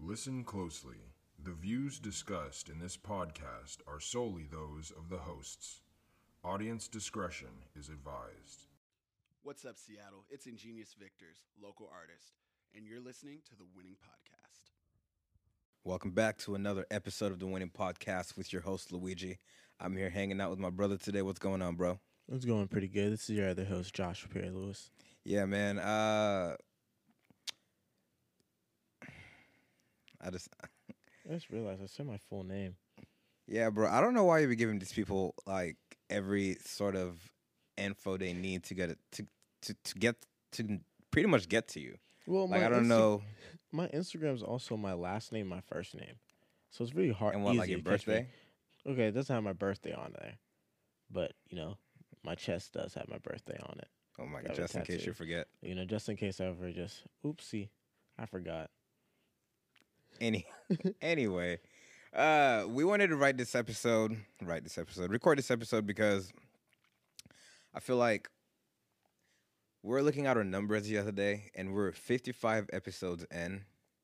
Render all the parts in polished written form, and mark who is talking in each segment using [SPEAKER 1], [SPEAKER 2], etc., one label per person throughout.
[SPEAKER 1] Listen closely. The views discussed in this podcast are solely those of the hosts. Audience discretion is advised.
[SPEAKER 2] What's up, Seattle? It's Ingenious Victors, local artist, and you're listening to The Winning Podcast.
[SPEAKER 3] Welcome back to another episode of The Winning Podcast with your host, Luigi. I'm here hanging out with my brother today. What's going on, bro?
[SPEAKER 4] It's going pretty good. This is your other host, Josh Perry Lewis.
[SPEAKER 3] Yeah, man. I just
[SPEAKER 4] realized I said my full name.
[SPEAKER 3] Yeah, bro. I don't know why you be giving these people like every sort of info they need to get it to pretty much get to you.
[SPEAKER 4] Well,
[SPEAKER 3] like I don't know.
[SPEAKER 4] My Instagram is also my last name, my first name, so it's really hard.
[SPEAKER 3] And what, like your birthday?
[SPEAKER 4] Okay, it doesn't have my birthday on there, but my chest does have my birthday on it.
[SPEAKER 3] Oh my god! Just in case you forget.
[SPEAKER 4] Just in case I ever just oopsie, I forgot.
[SPEAKER 3] Anyway, we wanted to record this episode because I feel like we're looking at our numbers the other day, and we're 55 episodes in.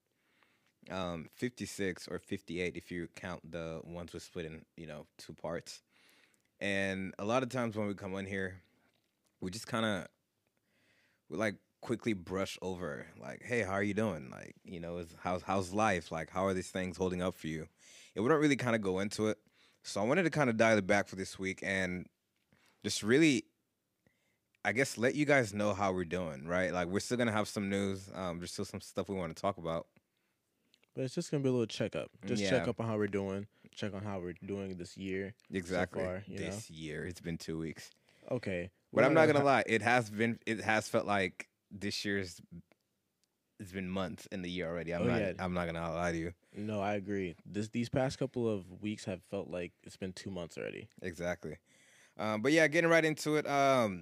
[SPEAKER 3] 56 or 58 if you count the ones we split in, two parts. And a lot of times when we come on here, we just we quickly brush over, like, hey, how are you doing? Like, how's life? Like, how are these things holding up for you? And we don't really kind of go into it. So I wanted to kind of dial it back for this week and just really, I guess, let you guys know how we're doing, right? Like, we're still going to have some news. There's still some stuff we want to talk about.
[SPEAKER 4] But it's just going to be a little checkup. Check up on how we're doing. Check on how we're doing this year.
[SPEAKER 3] Exactly.
[SPEAKER 4] So far,
[SPEAKER 3] this year. It's been 2 weeks.
[SPEAKER 4] Okay.
[SPEAKER 3] But I'm not going to lie. It has felt like this year's, it's been months in the year already. I'm not going to lie to you.
[SPEAKER 4] No, I agree. These past couple of weeks have felt like it's been 2 months already.
[SPEAKER 3] Exactly. But yeah, getting right into it. I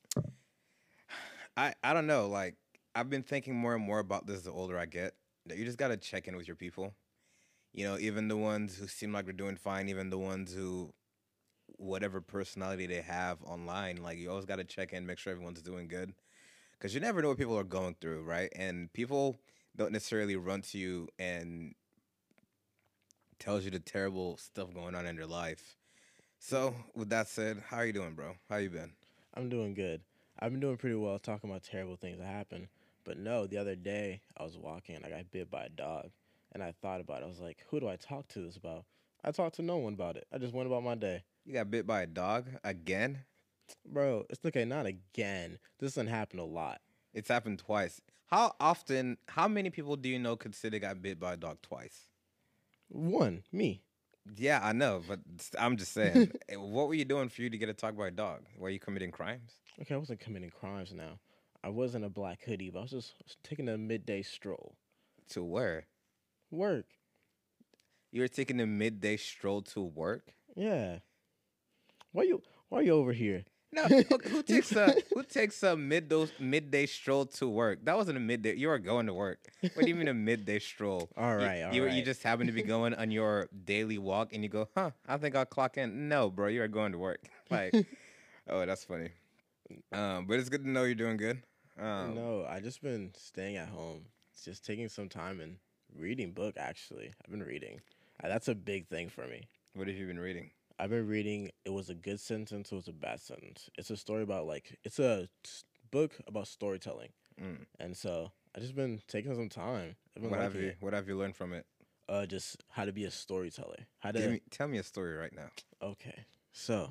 [SPEAKER 3] don't know. Like, I've been thinking more and more about this the older I get. You just got to check in with your people. Even the ones who seem like they're doing fine, even the ones who, whatever personality they have online, like, you always got to check in, make sure everyone's doing good. Because you never know what people are going through, right? And people don't necessarily run to you and tells you the terrible stuff going on in their life. So, with that said, how are you doing, bro? How you been?
[SPEAKER 4] I'm doing good. I've been doing pretty well talking about terrible things that happen. But no, the other day I was walking and I got bit by a dog. And I thought about it. I was like, who do I talk to this about? I talked to no one about it. I just went about my day.
[SPEAKER 3] You got bit by a dog again?
[SPEAKER 4] Bro, it's okay, not again. This doesn't happen a lot.
[SPEAKER 3] It's happened twice. How many people do you know could say they got bit by a dog twice?
[SPEAKER 4] One, me.
[SPEAKER 3] Yeah, I know, but I'm just saying. What were you doing for you to get attacked by a dog? Were you committing crimes?
[SPEAKER 4] Okay, I wasn't committing crimes now. I wasn't a black hoodie, but I was just taking a midday stroll.
[SPEAKER 3] To where?
[SPEAKER 4] Work.
[SPEAKER 3] You were taking a midday stroll to work?
[SPEAKER 4] Yeah. Why are you over here?
[SPEAKER 3] No, who takes a midday stroll to work? That wasn't a midday. You were going to work. What do you mean a midday stroll?
[SPEAKER 4] All right.
[SPEAKER 3] You just happen to be going on your daily walk and you go, I think I'll clock in. No, bro, you are going to work. Like, oh, that's funny. But it's good to know you're doing good.
[SPEAKER 4] No, I just been staying at home. It's just taking some time and reading book, actually. I've been reading. That's a big thing for me.
[SPEAKER 3] What have you been reading?
[SPEAKER 4] I've been reading It Was a Good Sentence, It Was a Bad Sentence. It's a story about, it's a book about storytelling. And so I just been taking some time.
[SPEAKER 3] What have you learned from it?
[SPEAKER 4] Just how to be a storyteller.
[SPEAKER 3] Tell me a story right now.
[SPEAKER 4] Okay. So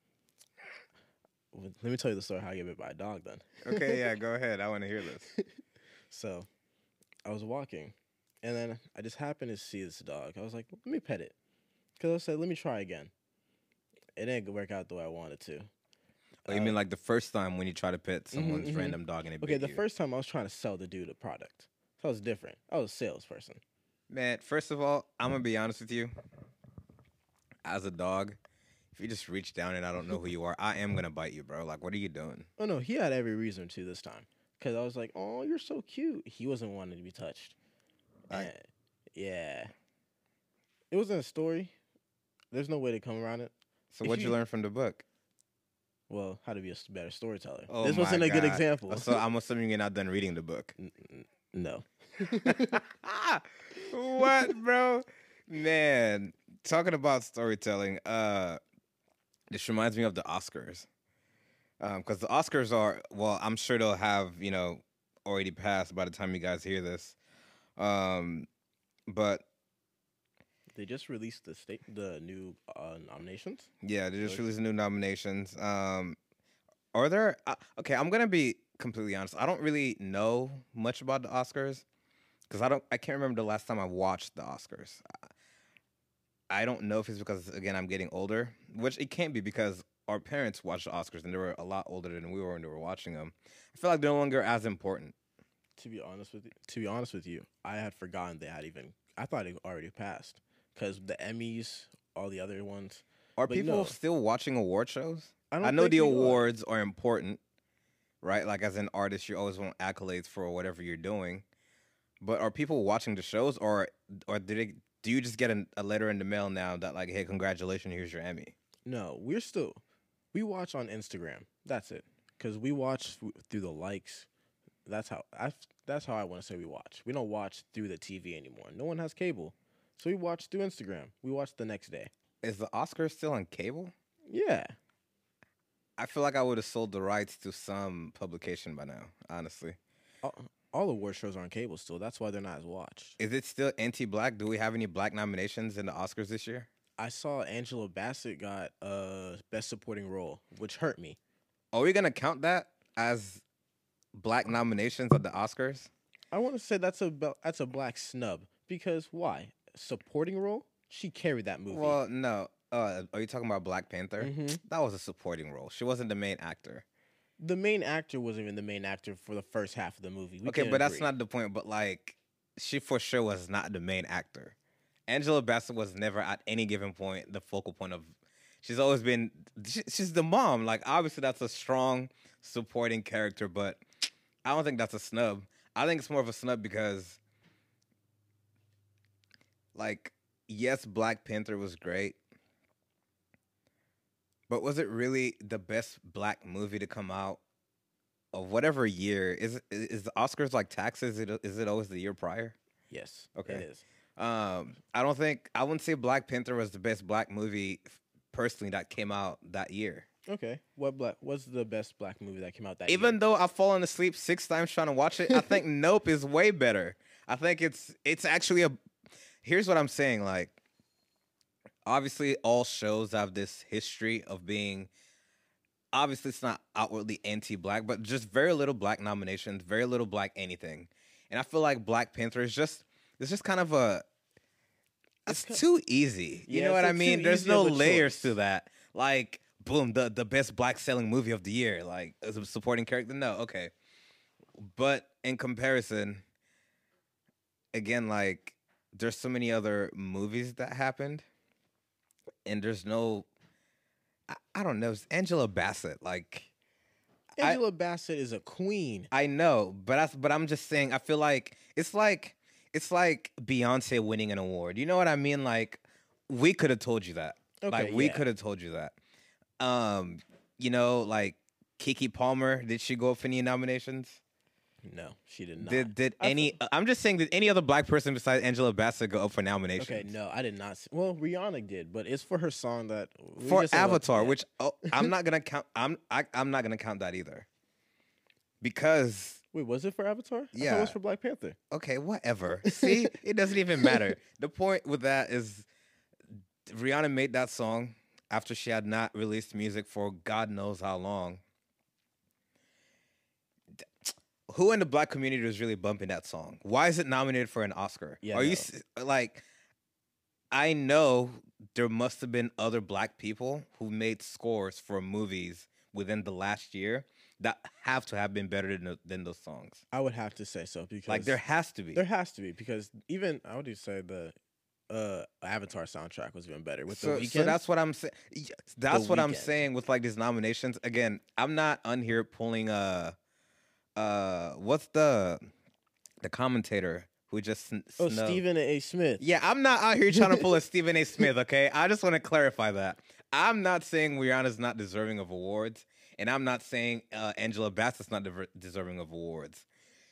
[SPEAKER 4] let me tell you the story how I get bit by a dog then.
[SPEAKER 3] Okay, yeah, go ahead. I want to hear this.
[SPEAKER 4] So I was walking, and then I just happened to see this dog. I was like, let me pet it. Because I said, let me try again. It didn't work out the way I wanted to.
[SPEAKER 3] Oh, you mean like the first time when you try to pet someone's random dog and it bit you?
[SPEAKER 4] Okay, the first time I was trying to sell the dude a product. So I was different. I was a salesperson.
[SPEAKER 3] Man, first of all, I'm going to be honest with you. As a dog, if you just reach down and I don't know who you are, I am going to bite you, bro. Like, what are you doing?
[SPEAKER 4] Oh, no, he had every reason to this time. Because I was like, oh, you're so cute. He wasn't wanting to be touched. Yeah. It wasn't a story. There's no way to come around it.
[SPEAKER 3] So what'd you learn from the book?
[SPEAKER 4] Well, how to be a better storyteller.
[SPEAKER 3] Oh,
[SPEAKER 4] this wasn't a good example.
[SPEAKER 3] So I'm assuming you're not done reading the book.
[SPEAKER 4] No.
[SPEAKER 3] What, bro? Man, talking about storytelling, this reminds me of the Oscars. Because the Oscars are, well, I'm sure they'll have, already passed by the time you guys hear this. But
[SPEAKER 4] They just released the new nominations.
[SPEAKER 3] yeah, they just
[SPEAKER 4] Really?
[SPEAKER 3] released new nominations. Are there? Okay, I'm gonna be completely honest. I don't really know much about the Oscars because I can't remember the last time I watched the Oscars. I don't know if it's because again I'm getting older, which it can't be because our parents watched the Oscars and they were a lot older than we were when they were watching them. I feel like they're no longer as important.
[SPEAKER 4] To be honest with you, I had forgotten they had even. I thought it already passed because the Emmys, all the other ones.
[SPEAKER 3] Are
[SPEAKER 4] But
[SPEAKER 3] people
[SPEAKER 4] no.
[SPEAKER 3] still watching award shows?
[SPEAKER 4] I
[SPEAKER 3] I
[SPEAKER 4] don't
[SPEAKER 3] know
[SPEAKER 4] think
[SPEAKER 3] the
[SPEAKER 4] we are.
[SPEAKER 3] awards are important, right? Like as an artist, you always want accolades for whatever you're doing. But are people watching the shows, or do you just get a letter in the mail now that like, hey, congratulations, here's your Emmy?
[SPEAKER 4] No, we watch on Instagram. That's it. Because we watch through the likes. That's how I want to say we watch. We don't watch through the TV anymore. No one has cable, so we watch through Instagram. We watch the next day.
[SPEAKER 3] Is the Oscars still on cable?
[SPEAKER 4] Yeah.
[SPEAKER 3] I feel like I would have sold the rights to some publication by now, honestly.
[SPEAKER 4] All award shows are on cable still. That's why they're not as watched.
[SPEAKER 3] Is it still anti-black? Do we have any black nominations in the Oscars this year?
[SPEAKER 4] I saw Angela Bassett got Best Supporting Role, which hurt me.
[SPEAKER 3] Are we gonna count that as black nominations at the Oscars?
[SPEAKER 4] I want to say that's a black snub because why? Supporting role? She carried that movie.
[SPEAKER 3] Well, no. Are you talking about Black Panther?
[SPEAKER 4] Mhm.
[SPEAKER 3] That was a supporting role. She wasn't the main actor.
[SPEAKER 4] The main actor wasn't even the main actor for the first half of the movie. We
[SPEAKER 3] Okay,
[SPEAKER 4] can
[SPEAKER 3] but that's
[SPEAKER 4] agree.
[SPEAKER 3] not the point. But like, she for sure was not the main actor. Angela Bassett was never at any given point the focal point of. She's always been. She's the mom. Like, obviously, that's a strong supporting character, but I don't think that's a snub. I think it's more of a snub because, like, yes, Black Panther was great, but was it really the best black movie to come out of whatever year? Is the Oscars like taxes? Is it always the year prior?
[SPEAKER 4] Yes.
[SPEAKER 3] Okay.
[SPEAKER 4] It is.
[SPEAKER 3] I wouldn't say Black Panther was the best black movie personally that came out that year.
[SPEAKER 4] Okay. What's the best black movie that came out that year?
[SPEAKER 3] Even though I've fallen asleep 6 times trying to watch it, I think Nope is way better. I think it's actually here's what I'm saying, like, obviously all shows have this history of being, obviously it's not outwardly anti-black, but just very little black nominations, very little black anything. And I feel like Black Panther is just kind of it's too easy. You
[SPEAKER 4] Yeah,
[SPEAKER 3] know what
[SPEAKER 4] it's
[SPEAKER 3] I
[SPEAKER 4] a too
[SPEAKER 3] mean? There's
[SPEAKER 4] easy
[SPEAKER 3] no
[SPEAKER 4] of a
[SPEAKER 3] layers
[SPEAKER 4] choice.
[SPEAKER 3] to that. Like, boom, the best black selling movie of the year, like as a supporting character. No, okay. But in comparison, again, like, there's so many other movies that happened, and there's no, I don't know, it's Angela Bassett. Like,
[SPEAKER 4] Angela Bassett is a queen.
[SPEAKER 3] I know, but I'm just saying, I feel like it's like Beyonce winning an award. You know what I mean? Like, we could have told you that.
[SPEAKER 4] Okay,
[SPEAKER 3] We
[SPEAKER 4] yeah.
[SPEAKER 3] could have told you that. Like Keke Palmer, did she go up for any nominations?
[SPEAKER 4] No, she did not.
[SPEAKER 3] Did
[SPEAKER 4] I
[SPEAKER 3] any? I'm just saying, did any other black person besides Angela Bassett go up for nominations?
[SPEAKER 4] Okay, no, I did not. Well, Rihanna did, but it's for her song that we
[SPEAKER 3] For
[SPEAKER 4] just allowed to
[SPEAKER 3] Avatar,
[SPEAKER 4] get.
[SPEAKER 3] which I'm not gonna count. I'm not gonna count that either, because
[SPEAKER 4] Wait, was it for Avatar? I thought
[SPEAKER 3] Yeah.
[SPEAKER 4] it was for Black Panther.
[SPEAKER 3] okay, whatever. See, it doesn't even matter. The point with that is Rihanna made that song after she had not released music for God knows how long. Who in the black community was really bumping that song? Why is it nominated for an Oscar?
[SPEAKER 4] Yeah,
[SPEAKER 3] Are you
[SPEAKER 4] no.
[SPEAKER 3] like? I know there must have been other black people who made scores for movies within the last year that have to have been better than those songs.
[SPEAKER 4] I would have to say so because
[SPEAKER 3] Like, there has to be.
[SPEAKER 4] there has to be because even I would say the Avatar soundtrack was even better with the
[SPEAKER 3] So
[SPEAKER 4] weekend.
[SPEAKER 3] that's what I'm saying. That's what I'm
[SPEAKER 4] Weeknd.
[SPEAKER 3] saying with like these nominations. Again, I'm not on here pulling what's the commentator who just
[SPEAKER 4] Oh,
[SPEAKER 3] snubbed?
[SPEAKER 4] Stephen A. Smith.
[SPEAKER 3] Yeah, I'm not out here trying to pull a Stephen A. Smith, okay? I just want to clarify that. I'm not saying Rihanna's not deserving of awards, and I'm not saying Angela Bassett's not deserving of awards.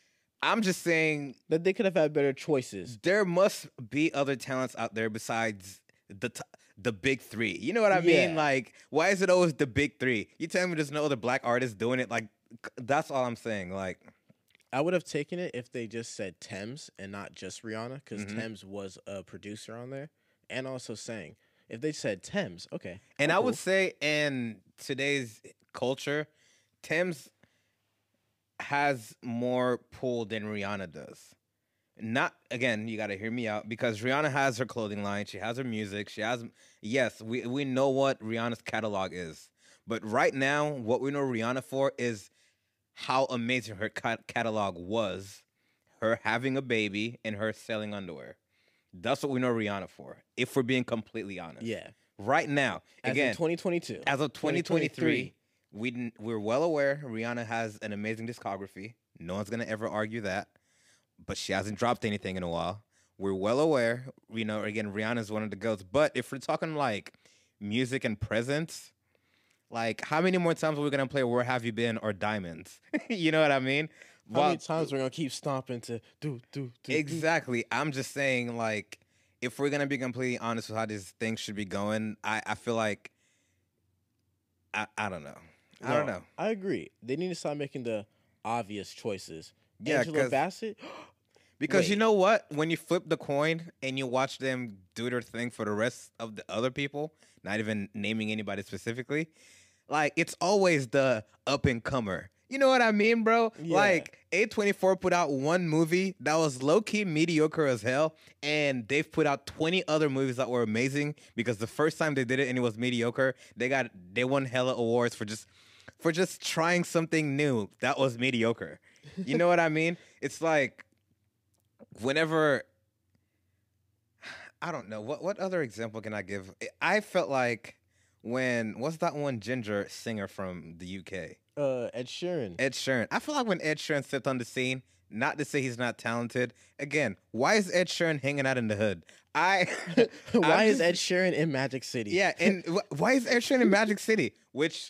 [SPEAKER 3] I'm just saying
[SPEAKER 4] That they could have had better choices.
[SPEAKER 3] there must be other talents out there besides the big three. You know what I mean?
[SPEAKER 4] Yeah.
[SPEAKER 3] Like, why is it always the big three? You tell me there's no other black artists doing it. Like, that's all I'm saying. Like,
[SPEAKER 4] I would have taken it if they just said Thames and not just Rihanna, because
[SPEAKER 3] Mhm.
[SPEAKER 4] Thames was a producer on there and also sang. If they said Thames, okay.
[SPEAKER 3] and I
[SPEAKER 4] cool.
[SPEAKER 3] would say in today's culture, Thames has more pull than Rihanna does. Not again, you got to hear me out because Rihanna has her clothing line, she has her music, she has yes, we know what Rihanna's catalog is. But right now, what we know Rihanna for is how amazing her catalog was, her having a baby and her selling underwear. That's what we know Rihanna for. If we're being completely honest.
[SPEAKER 4] Yeah.
[SPEAKER 3] Right now,
[SPEAKER 4] As
[SPEAKER 3] again,
[SPEAKER 4] in 2022.
[SPEAKER 3] as of 2023, we're well aware Rihanna has an amazing discography. No one's gonna ever argue that. But she hasn't dropped anything in a while. We're well aware. You know, again, Rihanna's one of the girls. But if we're talking like music and presence, like how many more times are we gonna play "Where Have You Been" or "Diamonds"? You know what I mean?
[SPEAKER 4] How many times we're gonna keep stomping to do.
[SPEAKER 3] Exactly. I'm just saying, like, if we're gonna be completely honest with how these things should be going, I feel like I don't know. I don't know.
[SPEAKER 4] I agree. They need to stop making the obvious choices.
[SPEAKER 3] Yeah,
[SPEAKER 4] Angela
[SPEAKER 3] 'cause-
[SPEAKER 4] Bassett.
[SPEAKER 3] Because you
[SPEAKER 4] Wait.
[SPEAKER 3] know what? When you flip the coin and you watch them do their thing for the rest of the other people, not even naming anybody specifically, like it's always the up and comer. You know what I mean, bro?
[SPEAKER 4] Yeah.
[SPEAKER 3] Like A24 put out one movie that was low key mediocre as hell, and they've put out 20 other movies that were amazing because the first time they did it and it was mediocre, they won hella awards for just trying something new that was mediocre. You know what I mean? It's like whenever I don't know what other example can I give? I felt like when what's that one ginger singer from the UK?
[SPEAKER 4] Ed Sheeran.
[SPEAKER 3] Ed Sheeran. I feel like when Ed Sheeran stepped on the scene, not to say he's not talented. Again, why is Ed Sheeran hanging out in the hood?
[SPEAKER 4] Why
[SPEAKER 3] I'm
[SPEAKER 4] is
[SPEAKER 3] just-
[SPEAKER 4] Ed Sheeran in Magic City?
[SPEAKER 3] Yeah, and why is Ed Sheeran in Magic City? Which,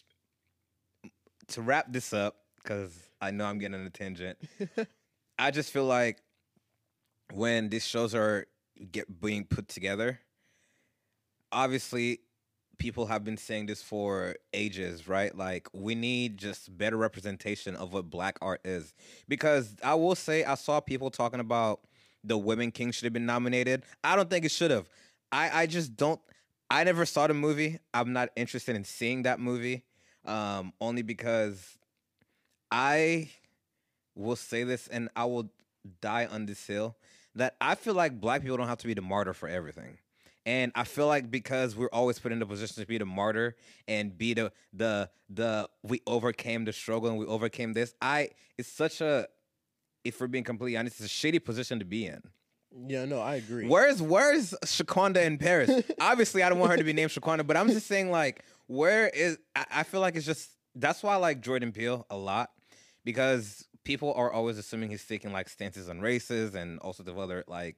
[SPEAKER 3] to wrap this up, because I know I'm getting on a tangent, I just feel like when these shows are being put together, obviously people have been saying this for ages, right? Like we need just better representation of what black art is. Because I will say I saw people talking about the Women King should have been nominated. I don't think it should have. I just don't. I never saw the movie. I'm not interested in seeing that movie. Only because I will say this and I will die on this hill that I feel like black people don't have to be the martyr for everything. And I feel like because we're always put in the position to be the martyr and be the we overcame the struggle and we overcame this. It's such a, if we're being completely honest, it's a shitty position to be in.
[SPEAKER 4] Yeah, no, I agree.
[SPEAKER 3] Where's Shaquanda in Paris? Obviously, I don't want her to be named Shaquanda, but I'm just saying, like, where is? I feel like it's just that's why I like Jordan Peele a lot because people are always assuming he's taking like stances on races and all sorts of other like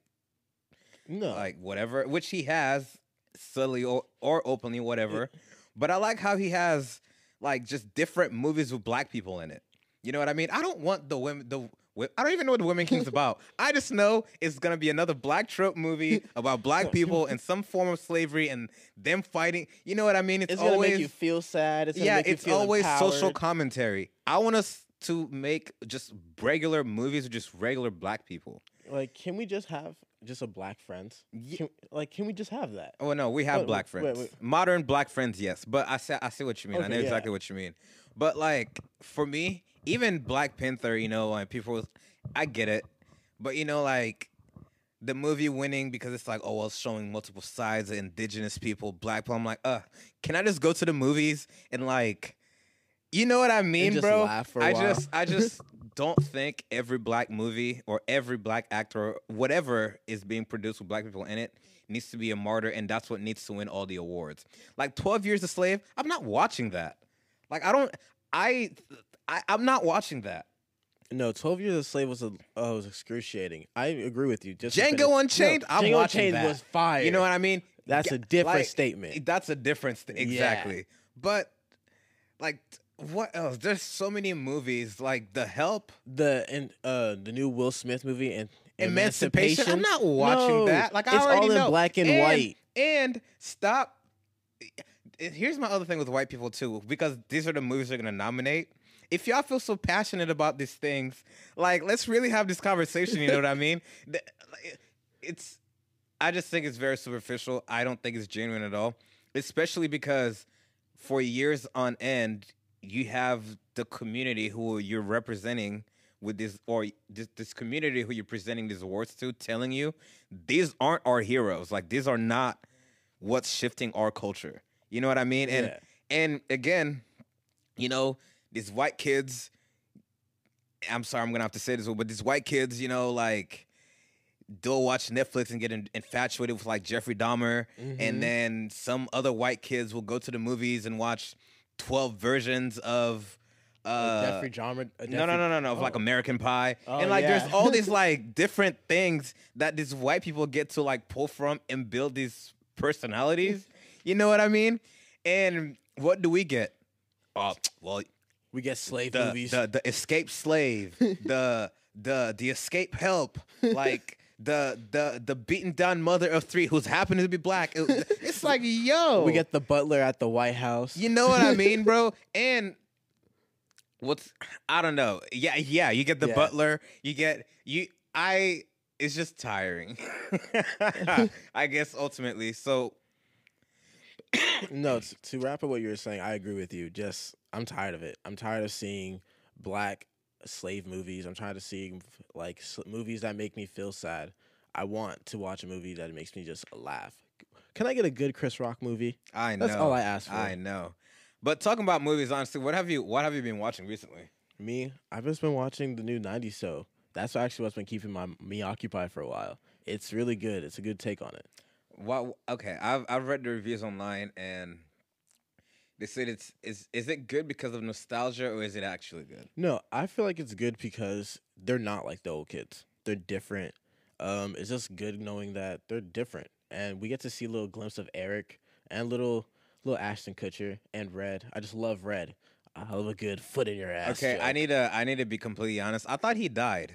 [SPEAKER 3] whatever, which he has subtly or openly, whatever. But I like how he has like just different movies with black people in it. You know what I mean? I don't want the women. I don't even know what the Women King's about. I just know it's gonna be another black trope movie about black people and some form of slavery and them fighting. You know what I mean?
[SPEAKER 4] It's gonna make you feel sad. It's gonna make you
[SPEAKER 3] it's
[SPEAKER 4] feel
[SPEAKER 3] always
[SPEAKER 4] empowered.
[SPEAKER 3] social commentary. I want us to make just regular movies with just regular black people.
[SPEAKER 4] Like, can we just have just a Black Friends? Can we just have that?
[SPEAKER 3] Oh no, we have black friends.
[SPEAKER 4] wait.
[SPEAKER 3] Modern black friends, yes. But I see what you mean. I
[SPEAKER 4] Okay,
[SPEAKER 3] know
[SPEAKER 4] yeah.
[SPEAKER 3] exactly what you mean. But like for me, even Black Panther, you know, like I get it. But you know, like the movie winning because it's like, oh well, it's showing multiple sides of indigenous people, black people. I'm like, can I just go to the movies and like, you know what I mean,
[SPEAKER 4] just
[SPEAKER 3] bro?
[SPEAKER 4] laugh for a while.
[SPEAKER 3] I just don't think every black movie or every black actor or whatever is being produced with black people in it needs to be a martyr, and that's what needs to win all the awards. Like 12 Years a Slave, I'm not watching that. Like I'm not watching that.
[SPEAKER 4] No, 12 Years a Slave was excruciating. I agree with you. Just
[SPEAKER 3] Django Unchained, I'm
[SPEAKER 4] Django
[SPEAKER 3] watching
[SPEAKER 4] Unchained
[SPEAKER 3] that.
[SPEAKER 4] was fire.
[SPEAKER 3] You know what I mean?
[SPEAKER 4] That's a different statement.
[SPEAKER 3] That's a different exactly. But like what else? There's so many movies like The Help,
[SPEAKER 4] The new Will Smith movie and
[SPEAKER 3] Emancipation. I'm not watching
[SPEAKER 4] No,
[SPEAKER 3] that. Like I
[SPEAKER 4] it's
[SPEAKER 3] already
[SPEAKER 4] all in
[SPEAKER 3] know.
[SPEAKER 4] black and white.
[SPEAKER 3] And stop. Here's my other thing with white people too, because these are the movies they're gonna nominate. If y'all feel so passionate about these things, like let's really have this conversation. You know what I mean? It's. I just think it's very superficial. I don't think it's genuine at all, especially because for years on end, you have the community who you're representing with this, or this community who you're presenting these awards to, telling you these aren't our heroes. Like these are not what's shifting our culture. You know what I mean? And again, you know, these white kids. I'm sorry, I'm gonna have to say this, but these white kids, you know, like. They'll watch Netflix and get infatuated with like Jeffrey Dahmer, and then some other white kids will go to the movies and watch 12 versions of
[SPEAKER 4] Jeffrey Dahmer.
[SPEAKER 3] No, of like American Pie,
[SPEAKER 4] Oh,
[SPEAKER 3] and like
[SPEAKER 4] yeah.
[SPEAKER 3] there's all these like different things that these white people get to like pull from and build these personalities. You know what I mean? And what do we get? Oh, well,
[SPEAKER 4] We get slave
[SPEAKER 3] the
[SPEAKER 4] movies.
[SPEAKER 3] the escape slave, the escape help, like. The beaten down mother of three who's happened to be black. It's like, yo.
[SPEAKER 4] We get the butler at the White House.
[SPEAKER 3] You know what I mean, bro? And I don't know. Yeah, you get the
[SPEAKER 4] Yeah.
[SPEAKER 3] butler. It's just tiring. I guess ultimately. So
[SPEAKER 4] No, to wrap up what you were saying, I agree with you. I'm tired of it. I'm tired of seeing black slave movies. I'm tired of seeing like movies that make me feel sad. I want to watch a movie that makes me just laugh. Can I get a good Chris Rock movie?
[SPEAKER 3] I know.
[SPEAKER 4] That's all I ask for.
[SPEAKER 3] I know. But talking about movies, honestly, what have you been watching recently?
[SPEAKER 4] Me, I've just been watching the new 90s show. That's actually what's been keeping me occupied for a while. It's really good. It's a good take on it.
[SPEAKER 3] Well, okay, I've read the reviews online and they said is it good because of nostalgia or is it actually good?
[SPEAKER 4] No, I feel like it's good because they're not like the old kids. They're different. It's just good knowing that they're different, and we get to see a little glimpse of Eric and little Ashton Kutcher and Red. I just love Red. I love a good foot in your ass.
[SPEAKER 3] Okay,
[SPEAKER 4] joke.
[SPEAKER 3] I need to be completely honest. I thought he died.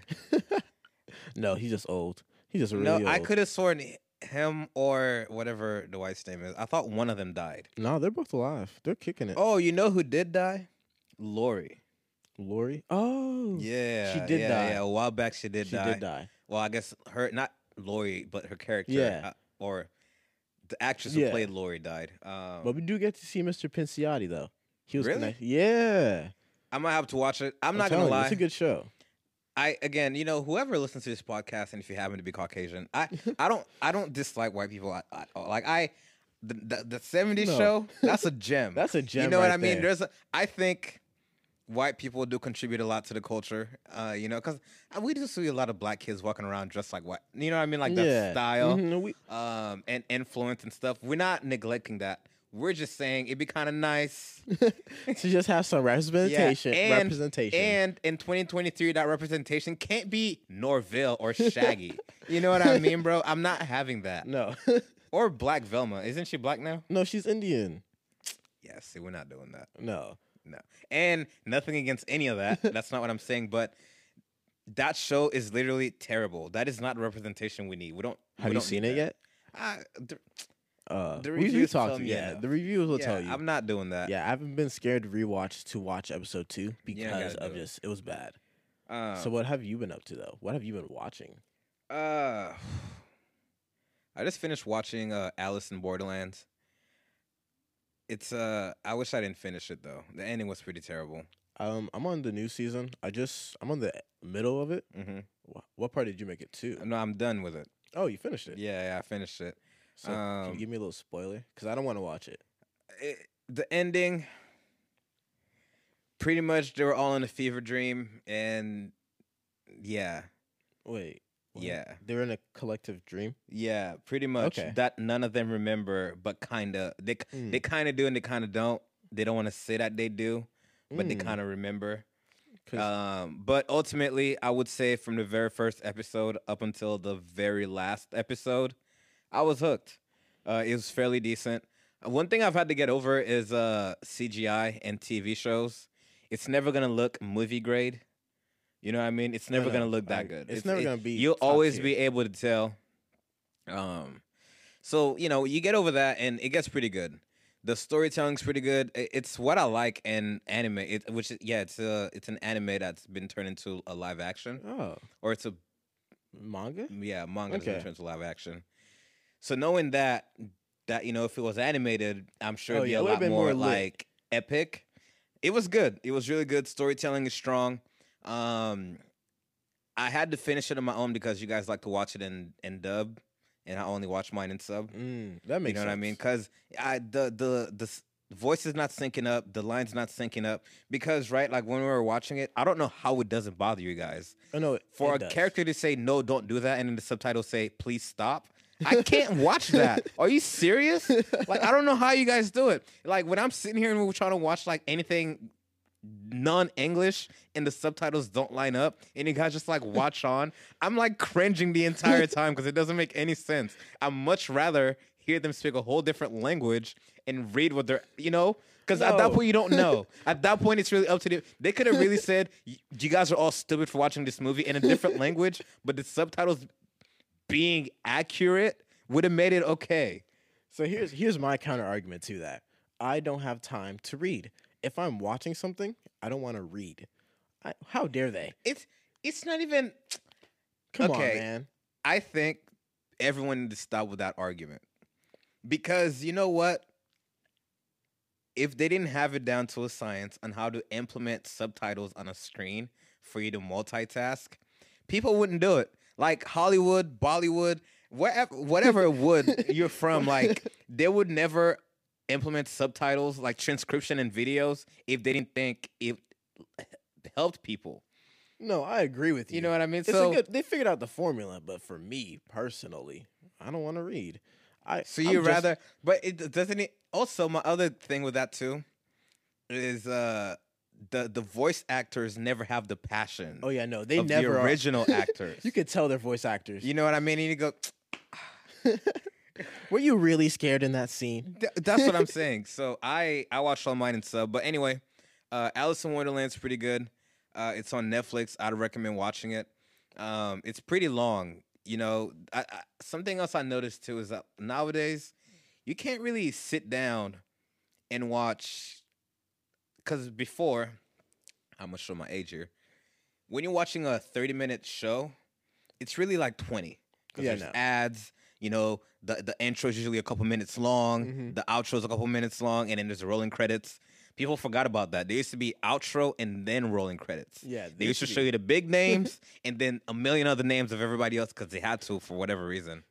[SPEAKER 4] No, he's just old. He's just really
[SPEAKER 3] No,
[SPEAKER 4] old.
[SPEAKER 3] I could have sworn him or whatever the wife's name is. I thought one of them died.
[SPEAKER 4] No, they're both alive. They're kicking it.
[SPEAKER 3] Oh, you know who did die? Lori.
[SPEAKER 4] Lori. Oh,
[SPEAKER 3] Yeah,
[SPEAKER 4] she did die.
[SPEAKER 3] Yeah, a while back she did
[SPEAKER 4] She
[SPEAKER 3] die.
[SPEAKER 4] did die.
[SPEAKER 3] Well, I guess not Lori, but her character.
[SPEAKER 4] Yeah.
[SPEAKER 3] Or the actress who
[SPEAKER 4] Yeah.
[SPEAKER 3] played Lori died.
[SPEAKER 4] But we do get to see Mr. Pinciotti though. He was
[SPEAKER 3] Really?
[SPEAKER 4] Yeah.
[SPEAKER 3] I might have to watch it. I'm not
[SPEAKER 4] telling
[SPEAKER 3] gonna
[SPEAKER 4] you,
[SPEAKER 3] lie.
[SPEAKER 4] it's a good show.
[SPEAKER 3] Again, you know, whoever listens to this podcast, and if you happen to be Caucasian, I don't dislike white people at all. Like the 70s
[SPEAKER 4] No.
[SPEAKER 3] show, that's a gem.
[SPEAKER 4] That's a gem
[SPEAKER 3] You know what
[SPEAKER 4] right
[SPEAKER 3] I mean?
[SPEAKER 4] there.
[SPEAKER 3] I think white people do contribute a lot to the culture. You know, because we do see a lot of black kids walking around dressed like white. You know what I mean? Like that
[SPEAKER 4] Yeah.
[SPEAKER 3] style,
[SPEAKER 4] Mhm,
[SPEAKER 3] and influence and stuff. We're not neglecting that. We're just saying it'd be kind of nice.
[SPEAKER 4] To just have some representation.
[SPEAKER 3] and
[SPEAKER 4] representation.
[SPEAKER 3] And in 2023, that representation can't be Norville or Shaggy. You know what I mean, bro? I'm not having that.
[SPEAKER 4] no.
[SPEAKER 3] Or Black Velma. Isn't she black now?
[SPEAKER 4] No, she's Indian.
[SPEAKER 3] Yeah, see, we're not doing that.
[SPEAKER 4] No.
[SPEAKER 3] No. And nothing against any of that. That's not what I'm saying. But that show is literally terrible. That is not the representation we need. We don't.
[SPEAKER 4] Have
[SPEAKER 3] we
[SPEAKER 4] you
[SPEAKER 3] don't
[SPEAKER 4] seen
[SPEAKER 3] need
[SPEAKER 4] it
[SPEAKER 3] that.
[SPEAKER 4] yet?
[SPEAKER 3] The
[SPEAKER 4] we
[SPEAKER 3] reviews
[SPEAKER 4] talked.
[SPEAKER 3] tell me,
[SPEAKER 4] Yeah,
[SPEAKER 3] yeah.
[SPEAKER 4] the reviews will tell you.
[SPEAKER 3] I'm not doing that.
[SPEAKER 4] Yeah, I haven't been scared to watch episode 2 because
[SPEAKER 3] gotta
[SPEAKER 4] of
[SPEAKER 3] do it.
[SPEAKER 4] just it was bad.
[SPEAKER 3] So
[SPEAKER 4] So what have you been up to though? What have you been watching?
[SPEAKER 3] I just finished watching Alice in Borderlands. It's I wish I didn't finish it though. The ending was pretty terrible.
[SPEAKER 4] I'm on the new season. I'm on the middle of it.
[SPEAKER 3] Mm-hmm.
[SPEAKER 4] What part did you make it to?
[SPEAKER 3] No, I'm done with it.
[SPEAKER 4] Oh, you finished it.
[SPEAKER 3] Yeah, I finished it.
[SPEAKER 4] So can you give me a little spoiler? Because I don't want to watch it.
[SPEAKER 3] The ending, pretty much they were all in a fever dream, and yeah,
[SPEAKER 4] Wait. what?
[SPEAKER 3] Yeah.
[SPEAKER 4] They're in a collective dream.
[SPEAKER 3] yeah, pretty much
[SPEAKER 4] Okay.
[SPEAKER 3] that none of them remember, but kinda they kind of do and they kind of don't. They don't want to say that they do, but they
[SPEAKER 4] Mm.
[SPEAKER 3] kind of remember.
[SPEAKER 4] 'Cause-
[SPEAKER 3] But ultimately, I would say from the very first episode up until the very last episode, I was hooked. It was fairly decent. One thing I've had to get over is CGI and TV shows. it's never gonna look movie grade. You know what I mean? It's never gonna look that good.
[SPEAKER 4] It's never gonna be.
[SPEAKER 3] You'll
[SPEAKER 4] top
[SPEAKER 3] always
[SPEAKER 4] tier.
[SPEAKER 3] be able to tell. So you get over that, and it gets pretty good. The storytelling's pretty good. It's what I like in anime. It's an anime that's been turned into a live action,
[SPEAKER 4] Oh,
[SPEAKER 3] or it's a
[SPEAKER 4] manga.
[SPEAKER 3] manga that's been
[SPEAKER 4] Okay.
[SPEAKER 3] turned into live action. So knowing that if it was animated, I'm sure
[SPEAKER 4] Oh,
[SPEAKER 3] it'd be
[SPEAKER 4] yeah,
[SPEAKER 3] a
[SPEAKER 4] it would've
[SPEAKER 3] lot
[SPEAKER 4] been
[SPEAKER 3] more
[SPEAKER 4] more lit.
[SPEAKER 3] like epic. It was good. It was really good. Storytelling is strong. I had to finish it on my own because you guys like to watch it in dub, and I only watch mine in sub.
[SPEAKER 4] That makes
[SPEAKER 3] You know
[SPEAKER 4] sense.
[SPEAKER 3] what I mean? Because the voice is not syncing up, the line's not syncing up. Because right, like when we were watching it, I don't know how it doesn't bother you guys.
[SPEAKER 4] Oh no,
[SPEAKER 3] For
[SPEAKER 4] it
[SPEAKER 3] a
[SPEAKER 4] does.
[SPEAKER 3] character to say no, don't do that, and then the subtitles say please stop. I can't watch that. Are you serious? Like I don't know how you guys do it. Like when I'm sitting here and we're trying to watch like anything non-English and the subtitles don't line up and you guys just like watch on, I'm like cringing the entire time because it doesn't make any sense. I'd much rather hear them speak a whole different language and read what they're, because at that
[SPEAKER 4] No.
[SPEAKER 3] point you don't know. At that point it's really up to them. They could have really said, you guys are all stupid for watching this movie in a different language, but the subtitles being accurate would have made it okay.
[SPEAKER 4] So here's my counter argument to that. I don't have time to read. If I'm watching something, I don't want to read. How dare they?
[SPEAKER 3] It's not even.
[SPEAKER 4] Come
[SPEAKER 3] Okay.
[SPEAKER 4] on, man.
[SPEAKER 3] I think everyone needs to stop with that argument. Because you know what? If they didn't have it down to a science on how to implement subtitles on a screen for you to multitask, people wouldn't do it. Like Hollywood, Bollywood, whatever wood you're from, like they would never implement subtitles like transcription in videos if they didn't think it helped people.
[SPEAKER 4] No, I agree with you.
[SPEAKER 3] You know what I mean?
[SPEAKER 4] It's
[SPEAKER 3] So-
[SPEAKER 4] a good. They figured out the formula, but for me personally, I don't want to read.
[SPEAKER 3] So you rather, but it doesn't. It, also, my other thing with that too is the voice actors never have the passion.
[SPEAKER 4] Oh yeah, no, they
[SPEAKER 3] of
[SPEAKER 4] never
[SPEAKER 3] the
[SPEAKER 4] are.
[SPEAKER 3] original actors.
[SPEAKER 4] You could tell they're voice actors.
[SPEAKER 3] You know what I mean? And you go.
[SPEAKER 4] Were you really scared in that scene?
[SPEAKER 3] That's what I'm saying. So I watched all mine in sub. But anyway, Alice in Wonderland's pretty good. It's on Netflix. I'd recommend watching it. It's pretty long. Something else I noticed too is that nowadays you can't really sit down and watch. Because before, I'm gonna show my age here. When you're watching a 30-minute show, it's really like 20. Because
[SPEAKER 4] Yeah,
[SPEAKER 3] there's
[SPEAKER 4] no.
[SPEAKER 3] ads. The intro is usually a couple minutes long.
[SPEAKER 4] Mhm.
[SPEAKER 3] The outro is a couple minutes long, and then there's the rolling credits. People forgot about that. There used to be outro and then rolling credits.
[SPEAKER 4] Yeah,
[SPEAKER 3] They used to show you the big names and then a million other names of everybody else because they had to for whatever reason.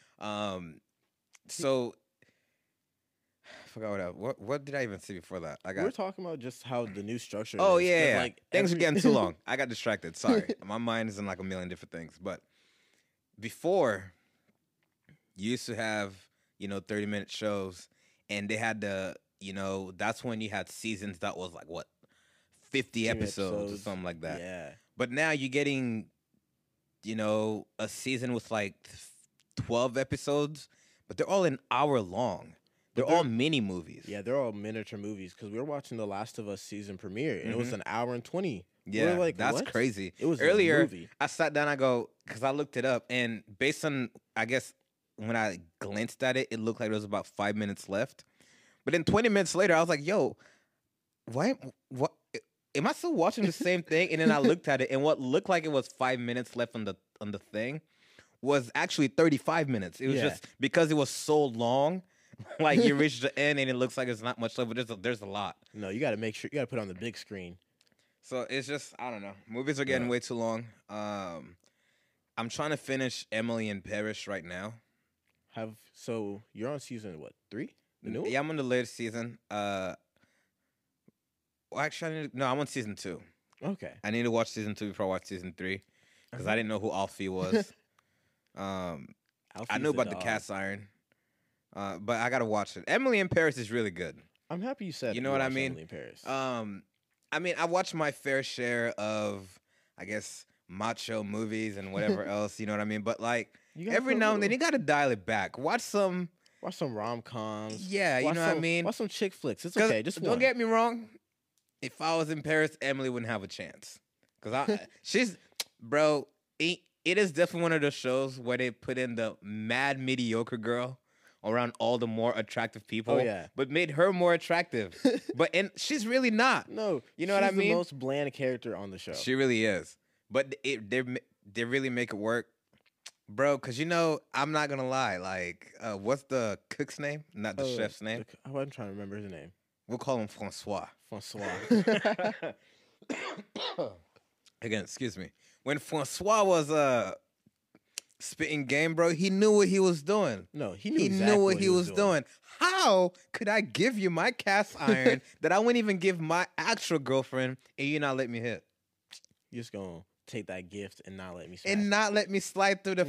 [SPEAKER 3] So I forgot what did I even see before that?
[SPEAKER 4] We're talking about just how the new structure.
[SPEAKER 3] Oh
[SPEAKER 4] is, 'cause,
[SPEAKER 3] yeah,
[SPEAKER 4] like
[SPEAKER 3] things are
[SPEAKER 4] every-
[SPEAKER 3] getting too long. I got distracted. Sorry, my mind is in like a million different things. But before, you used to have 30-minute shows, and they had that's when you had seasons that was like what 50
[SPEAKER 4] Two
[SPEAKER 3] episodes or something like that.
[SPEAKER 4] Yeah,
[SPEAKER 3] But now you're getting a season with like 12 episodes, but they're all an hour long. They're all mini movies.
[SPEAKER 4] yeah, they're all miniature movies. Because we were watching The Last of Us season premiere, and it was
[SPEAKER 3] Mhm.
[SPEAKER 4] an hour and 20.
[SPEAKER 3] Yeah,
[SPEAKER 4] We're like,
[SPEAKER 3] that's
[SPEAKER 4] what?
[SPEAKER 3] crazy.
[SPEAKER 4] It was a
[SPEAKER 3] Earlier,
[SPEAKER 4] movie.
[SPEAKER 3] I sat down. I go because I looked it up, and based on I guess when I glanced at it, it looked like there was about 5 minutes left. But then 20 minutes later, I was like, "Yo, what? Am I still watching the same thing?" And then I looked at it, and what looked like it was 5 minutes left on the thing was actually 35 minutes. It was
[SPEAKER 4] Yeah.
[SPEAKER 3] just because it was so long. Like you reach the end, and it looks like there's not much left, but there's a lot.
[SPEAKER 4] No, you got to make sure you got to put it on the big screen.
[SPEAKER 3] So it's just I don't know. Movies are getting
[SPEAKER 4] Yeah.
[SPEAKER 3] way too long. I'm trying to finish Emily in Paris right now.
[SPEAKER 4] So you're on season what 3? The new one?
[SPEAKER 3] Yeah, I'm on the latest season. Well, actually, I'm on season 2.
[SPEAKER 4] Okay.
[SPEAKER 3] I need to watch season 2 before I watch season 3 because I didn't know who Alfie was. I
[SPEAKER 4] Alfie's
[SPEAKER 3] knew about the
[SPEAKER 4] dog.
[SPEAKER 3] cast iron, but I gotta watch it. Emily in Paris is really good.
[SPEAKER 4] I'm happy you said.
[SPEAKER 3] You know what I
[SPEAKER 4] watched
[SPEAKER 3] mean?
[SPEAKER 4] Emily in Paris.
[SPEAKER 3] I mean, I watched my fair share of, I guess, macho movies and whatever else. You know what I mean? But like
[SPEAKER 4] You gotta
[SPEAKER 3] every
[SPEAKER 4] put a
[SPEAKER 3] now and then, you
[SPEAKER 4] little-
[SPEAKER 3] gotta dial it back. Watch some.
[SPEAKER 4] Watch some rom coms.
[SPEAKER 3] Yeah, you know what I mean?
[SPEAKER 4] Watch some chick flicks. It's
[SPEAKER 3] 'Cause
[SPEAKER 4] okay. Just
[SPEAKER 3] don't
[SPEAKER 4] one.
[SPEAKER 3] get me wrong. if I was in Paris, Emily wouldn't have a chance. Cause she's, bro. It is definitely one of those shows where they put in the mad mediocre girl around all the more attractive people.
[SPEAKER 4] Oh, yeah.
[SPEAKER 3] But made her more attractive. And she's really not.
[SPEAKER 4] No,
[SPEAKER 3] You know what I
[SPEAKER 4] she's
[SPEAKER 3] mean?
[SPEAKER 4] the most bland character on the show.
[SPEAKER 3] She really is. But they really make it work. Bro, because I'm not going to lie. Like, what's the cook's name? Not the chef's name.
[SPEAKER 4] I'm trying to remember his name.
[SPEAKER 3] We'll call him Francois.
[SPEAKER 4] Francois.
[SPEAKER 3] Again, excuse me. When Francois was spitting game, bro, he knew what he was doing.
[SPEAKER 4] No, he
[SPEAKER 3] He
[SPEAKER 4] exactly
[SPEAKER 3] knew what he was doing. How could I give you my cast iron that I wouldn't even give my actual girlfriend and you not let me hit?
[SPEAKER 4] You're just gonna take that gift and not let me smash.
[SPEAKER 3] And not let me slide through the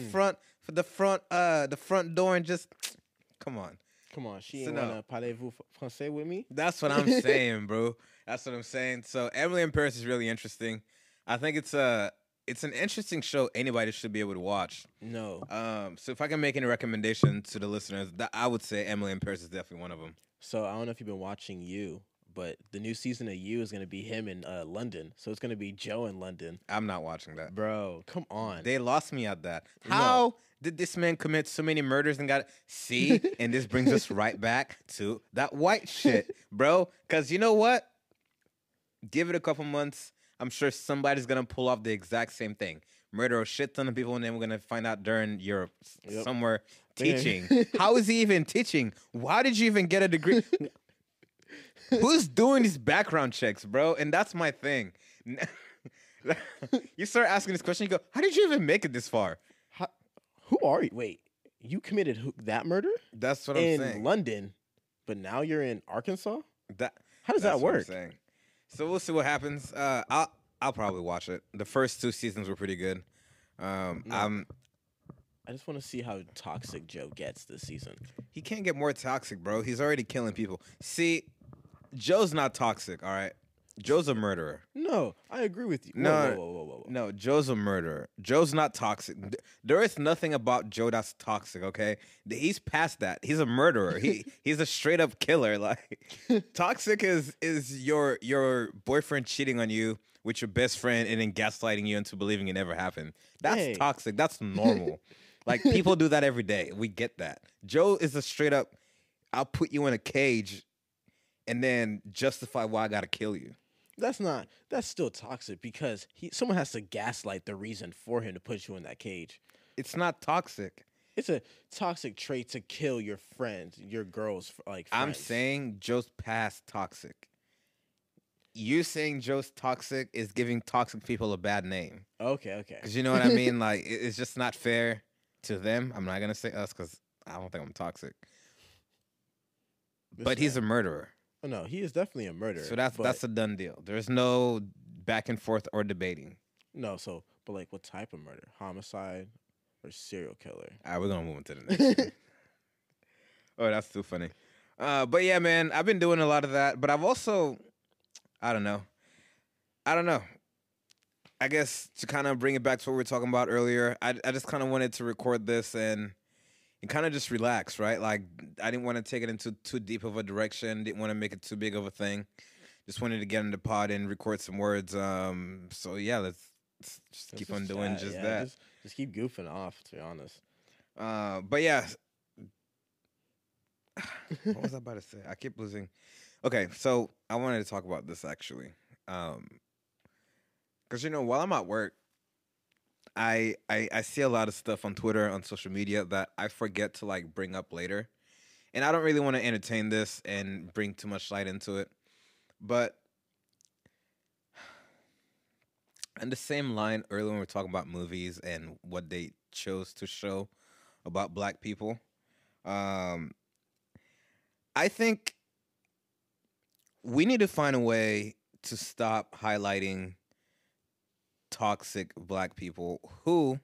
[SPEAKER 3] front door and just come on.
[SPEAKER 4] Come on, she
[SPEAKER 3] So
[SPEAKER 4] ain't
[SPEAKER 3] no.
[SPEAKER 4] wanna parlez-vous français with me?
[SPEAKER 3] That's what I'm saying, bro. That's what I'm saying. So Emily in Paris is really interesting. I think it's an interesting show anybody should be able to watch.
[SPEAKER 4] No.
[SPEAKER 3] So if I can make any recommendation to the listeners, I would say Emily in Paris is definitely one of them.
[SPEAKER 4] So I don't know if you've been watching You, but the new season of You is gonna be him in London. So it's gonna be Joe in London.
[SPEAKER 3] I'm not watching that.
[SPEAKER 4] Bro, come on.
[SPEAKER 3] They lost me at that.
[SPEAKER 4] No.
[SPEAKER 3] How did this man commit so many murders and got see? And this brings us right back to that white shit, bro. Because you know what? Give it a couple months. I'm sure somebody's gonna pull off the exact same thing. Murder a shit ton of people, and then we're gonna find out during Europe somewhere teaching. How is he even teaching? How did you even get a degree? Who's doing these background checks, bro? And that's my thing. You start asking this question, you go, how did you even make it this far?
[SPEAKER 4] Who are you? Wait, you committed that murder
[SPEAKER 3] That's what I'm
[SPEAKER 4] in
[SPEAKER 3] saying.
[SPEAKER 4] London, but now you're in Arkansas? How does
[SPEAKER 3] That's
[SPEAKER 4] that
[SPEAKER 3] what I'm
[SPEAKER 4] work?
[SPEAKER 3] saying. So we'll see what happens. I'll probably watch it. The first 2 seasons were pretty good.
[SPEAKER 4] I just want to see how toxic Joe gets this season.
[SPEAKER 3] He can't get more toxic, bro. He's already killing people. See, Joe's not toxic, all right? Joe's a murderer.
[SPEAKER 4] No, I agree with you.
[SPEAKER 3] No,
[SPEAKER 4] Whoa.
[SPEAKER 3] No, Joe's a murderer. Joe's not toxic. There is nothing about Joe that's toxic, okay? He's past that. He's a murderer. He's a straight up killer. Like toxic is your boyfriend cheating on you with your best friend and then gaslighting you into believing it never happened. That's
[SPEAKER 4] Hey.
[SPEAKER 3] toxic. That's normal. Like people do that every day. We get that. Joe is a straight up I'll put you in a cage and then justify why I gotta kill you.
[SPEAKER 4] That's still toxic because someone has to gaslight the reason for him to put you in that cage.
[SPEAKER 3] It's not toxic.
[SPEAKER 4] It's a toxic trait to kill your friends, your girls, like friends.
[SPEAKER 3] I'm saying Joe's past toxic. You saying Joe's toxic is giving toxic people a bad name.
[SPEAKER 4] Okay.
[SPEAKER 3] Because you know what I mean? Like, it's just not fair to them. I'm not going to say us because I don't think I'm toxic. But he's a murderer.
[SPEAKER 4] Oh, no, he is definitely a murderer.
[SPEAKER 3] So that's a done deal. There's no back and forth or debating.
[SPEAKER 4] No, but like what type of murder? Homicide or serial killer?
[SPEAKER 3] All right, we're going to move into the next one. Oh, that's too funny. But yeah, man, I've been doing a lot of that. But I've also, I don't know. I guess to kind of bring it back to what we were talking about earlier, I just kind of wanted to record this and kind of just relax, right? Like, I didn't want to take it into too deep of a direction. Didn't want to make it too big of a thing. Just wanted to get in the pod and record some words. So yeah, let's just keep on doing just that.
[SPEAKER 4] Just keep goofing off, to be honest.
[SPEAKER 3] But yeah, what was I about to say? I keep losing. Okay, so I wanted to talk about this actually, because while I'm at work, I see a lot of stuff on Twitter, on social media that I forget to like bring up later. And I don't really want to entertain this and bring too much light into it. But on the same line, earlier when we were talking about movies and what they chose to show about black people, I think we need to find a way to stop highlighting toxic black people who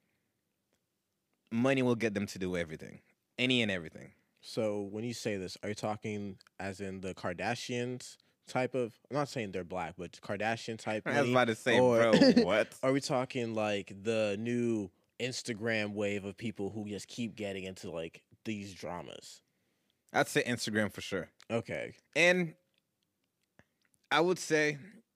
[SPEAKER 3] money will get them to do everything, any and everything.
[SPEAKER 4] So when you say this, are you talking as in the Kardashians type of? I'm not saying they're black, but Kardashian type.
[SPEAKER 3] I was about to say,
[SPEAKER 4] or,
[SPEAKER 3] bro, what?
[SPEAKER 4] Are we talking like the new Instagram wave of people who just keep getting into like these dramas?
[SPEAKER 3] I'd say Instagram for sure.
[SPEAKER 4] Okay.
[SPEAKER 3] And I would say,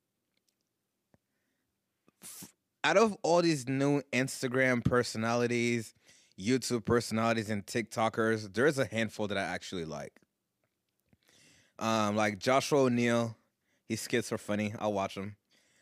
[SPEAKER 3] out of all these new Instagram personalities, YouTube personalities, and TikTokers, there's a handful that I actually like. Like Joshua O'Neal, his skits are funny. I'll watch them.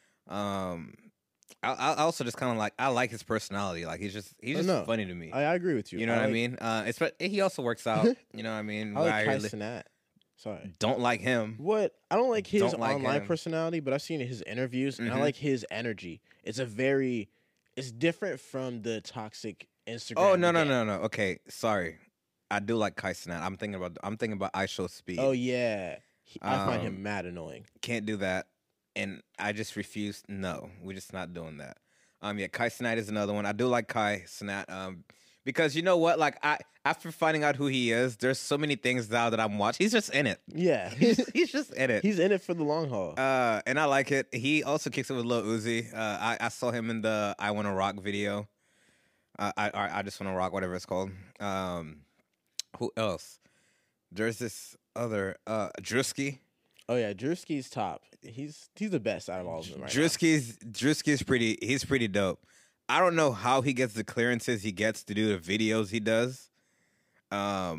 [SPEAKER 3] I also just kind of like, I like his personality. Like he's just funny to me.
[SPEAKER 4] I agree with you.
[SPEAKER 3] You know what I mean? He also works out. You know what I mean?
[SPEAKER 4] I like Kai Cenat. Sorry.
[SPEAKER 3] Don't like him.
[SPEAKER 4] What? I don't like his online
[SPEAKER 3] him.
[SPEAKER 4] personality, but I've seen his interviews, and I like his energy. It's different from the toxic Instagram.
[SPEAKER 3] Oh, no. Okay, sorry. I do like Kai Cenat. I'm thinking about I Show Speed.
[SPEAKER 4] Oh, yeah. I find him mad annoying.
[SPEAKER 3] Can't do that. And I just refuse. No, we're just not doing that. Yeah, Kai Cenat is another one. I do like Kai Cenat. Because you know what? Like after finding out who he is, there's so many things now that I'm watching. He's just in it.
[SPEAKER 4] Yeah.
[SPEAKER 3] He's just in it.
[SPEAKER 4] He's in it for the long haul.
[SPEAKER 3] And I like it. He also kicks it with Lil Uzi. I saw him in the I Wanna Rock video. I Just Wanna Rock, whatever it's called. Who else? There's this other Drewski.
[SPEAKER 4] Oh yeah, Drewski's top. He's the best out of all of them right
[SPEAKER 3] Drewski's pretty dope. I don't know how he gets the clearances he gets to do the videos he does.
[SPEAKER 4] I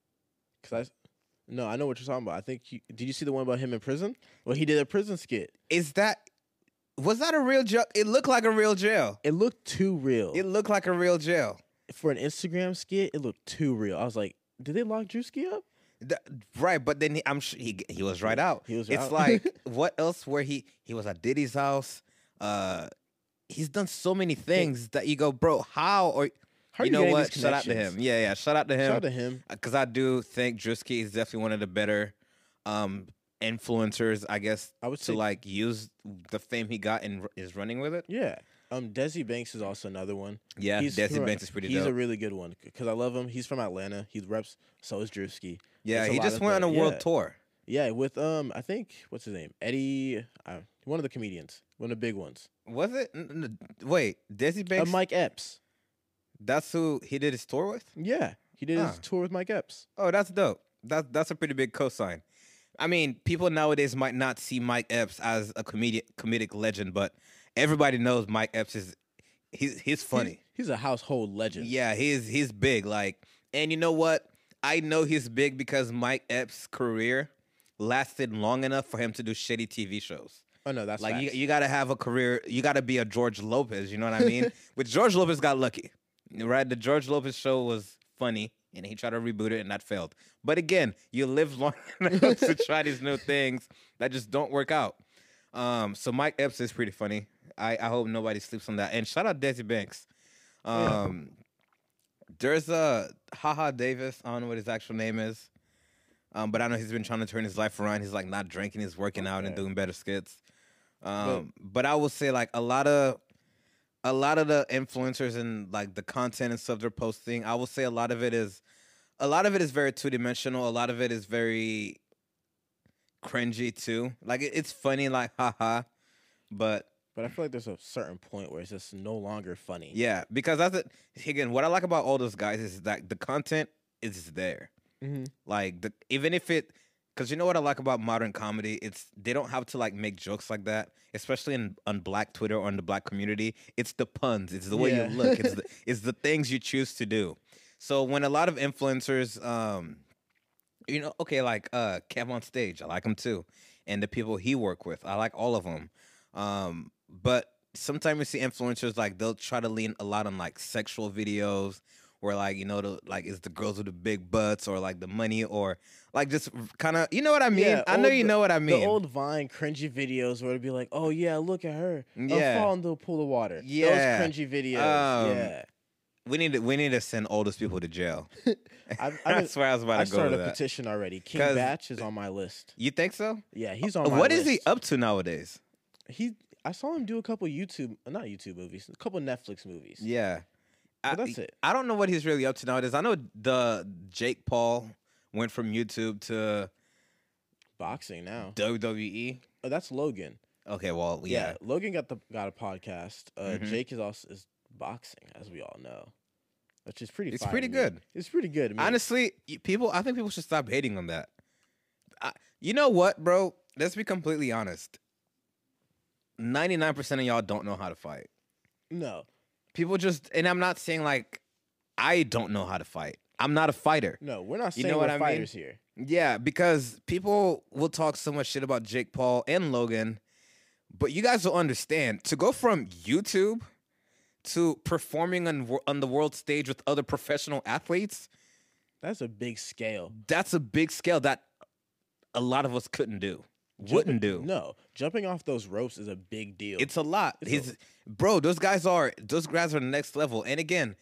[SPEAKER 4] know what you're talking about. I think did you see the one about him in prison? Well, he did a prison skit.
[SPEAKER 3] Was that a real jail? It looked like a real jail.
[SPEAKER 4] It looked too real.
[SPEAKER 3] It looked like a real jail.
[SPEAKER 4] For an Instagram skit, it looked too real. I was like, did they lock Drewski up?
[SPEAKER 3] Right, but then I'm sure he was right out. It's like what else? Where he was at Diddy's house. He's done so many things that you go, bro. How you know what? Shout out to him. Yeah. Shout out to him.
[SPEAKER 4] Shout out to him
[SPEAKER 3] because I do think Drewski is definitely one of the better influencers. I guess I would say, to like use the fame he got and is running with it.
[SPEAKER 4] Yeah. Desi Banks is also another one.
[SPEAKER 3] Yeah, Desi Banks is pretty dope.
[SPEAKER 4] He's a really good one because I love him. He's from Atlanta. He reps. So is Drewski.
[SPEAKER 3] Yeah, he just went on a world tour.
[SPEAKER 4] Yeah, with I think what's his name? Eddie, one of the comedians, one of the big ones.
[SPEAKER 3] Was it? Wait, Desi Banks?
[SPEAKER 4] Mike Epps.
[SPEAKER 3] That's who he did his tour with?
[SPEAKER 4] Yeah, he did his tour with Mike Epps.
[SPEAKER 3] Oh, that's dope. That's a pretty big cosign. I mean, people nowadays might not see Mike Epps as a comedic legend, but everybody knows Mike Epps is he's funny.
[SPEAKER 4] He's a household legend.
[SPEAKER 3] Yeah, he's big. Like, and you know what? I know he's big because Mike Epps' career lasted long enough for him to do shitty TV shows.
[SPEAKER 4] Oh no, that's
[SPEAKER 3] like you got to have a career. You got to be a George Lopez. You know what I mean? With George Lopez, got lucky, right? The George Lopez show was funny, and he tried to reboot it, and that failed. But again, you live long enough to try these new things that just don't work out. So Mike Epps is pretty funny. I hope nobody sleeps on that. And shout out Desi Banks. There's a Haha Davis. I don't know what his actual name is. But I know he's been trying to turn his life around. He's like not drinking, he's working out and doing better skits. But I would say like a lot of the influencers and like the content and stuff they're posting, I will say a lot of it is very two-dimensional. A lot of it is very cringy too. Like it's funny, like haha, but
[SPEAKER 4] I feel like there's a certain point where it's just no longer funny.
[SPEAKER 3] Yeah, because that's it. Again, what I like about all those guys is that the content is there.
[SPEAKER 4] Mm-hmm.
[SPEAKER 3] Like even if it, because you know what I like about modern comedy, they don't have to like make jokes like that, especially on Black Twitter or in the Black community. It's the puns, it's the way you look, it's the things you choose to do. So when a lot of influencers, like Kev on Stage, I like him too, and the people he work with, I like all of them. But sometimes you see influencers like they'll try to lean a lot on like sexual videos, or like it's the girls with the big butts, or like the money, or like just kind of, you know what I mean?
[SPEAKER 4] Yeah,
[SPEAKER 3] I know you know what I mean.
[SPEAKER 4] The old Vine cringy videos where it'd be like, oh yeah, look at her, fall into a pool of water.
[SPEAKER 3] Yeah,
[SPEAKER 4] those cringy videos.
[SPEAKER 3] We need to send all those people to jail.
[SPEAKER 4] I
[SPEAKER 3] swear I was about to go to that.
[SPEAKER 4] I started a petition already. King Batch is on my list.
[SPEAKER 3] You think so?
[SPEAKER 4] Yeah, he's on my list.
[SPEAKER 3] What is he up to nowadays?
[SPEAKER 4] I saw him do a couple not YouTube movies, a couple Netflix movies.
[SPEAKER 3] Yeah.
[SPEAKER 4] That's it.
[SPEAKER 3] I don't know what he's really up to nowadays. I know the Jake Paul went from YouTube to
[SPEAKER 4] boxing now.
[SPEAKER 3] WWE.
[SPEAKER 4] Oh, that's Logan.
[SPEAKER 3] Okay, well, yeah.
[SPEAKER 4] Logan got a podcast. Jake is boxing, as we all know, which is pretty.
[SPEAKER 3] It's pretty good.
[SPEAKER 4] It's pretty good.
[SPEAKER 3] Honestly, I think people should stop hating on that. You know what, bro? let's be completely honest. 99% of y'all don't know how to fight.
[SPEAKER 4] No,
[SPEAKER 3] People just, and I'm not saying like I don't know how to fight. I'm not a fighter.
[SPEAKER 4] no, we're not
[SPEAKER 3] You
[SPEAKER 4] saying
[SPEAKER 3] know
[SPEAKER 4] we're
[SPEAKER 3] what I mean?
[SPEAKER 4] fighters here.
[SPEAKER 3] Yeah, because people will talk so much shit about Jake Paul and Logan, but you guys will understand to go from YouTube to performing on the world stage with other professional athletes.
[SPEAKER 4] That's a big scale.
[SPEAKER 3] That's a big scale that a lot of us couldn't do, wouldn't do.
[SPEAKER 4] No, jumping off those ropes is a big deal.
[SPEAKER 3] It's a lot.
[SPEAKER 4] It's
[SPEAKER 3] Bro, those guys are the next level. And again,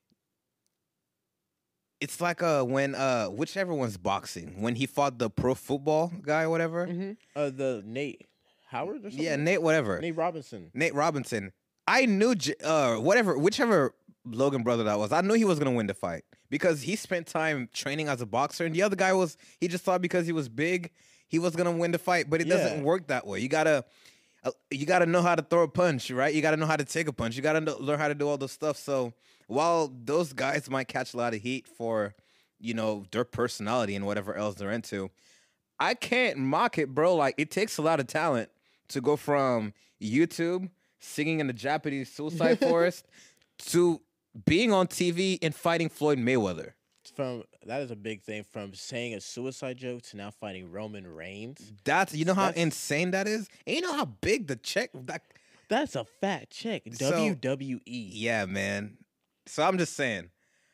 [SPEAKER 3] it's like when whichever one's boxing, when he fought the pro football guy or whatever.
[SPEAKER 4] The Nate Howard or something?
[SPEAKER 3] Yeah, Nate whatever.
[SPEAKER 4] Nate Robinson.
[SPEAKER 3] Nate Robinson. I knew whichever Logan brother that was, I knew he was gonna win the fight because he spent time training as a boxer, and the other guy he just thought because he was big, he was gonna win the fight, but it doesn't work that way. You gotta know how to throw a punch, right? You gotta know how to take a punch. You gotta learn how to do all this stuff. So while those guys might catch a lot of heat for, their personality and whatever else they're into, I can't mock it, bro. Like, it takes a lot of talent to go from YouTube singing in the Japanese suicide forest to being on TV and fighting Floyd Mayweather.
[SPEAKER 4] That is a big thing. From saying a suicide joke to now fighting Roman Reigns.
[SPEAKER 3] How insane that is? And you know how big the check
[SPEAKER 4] That's a fat check. WWE.
[SPEAKER 3] Yeah, man. So I'm just saying.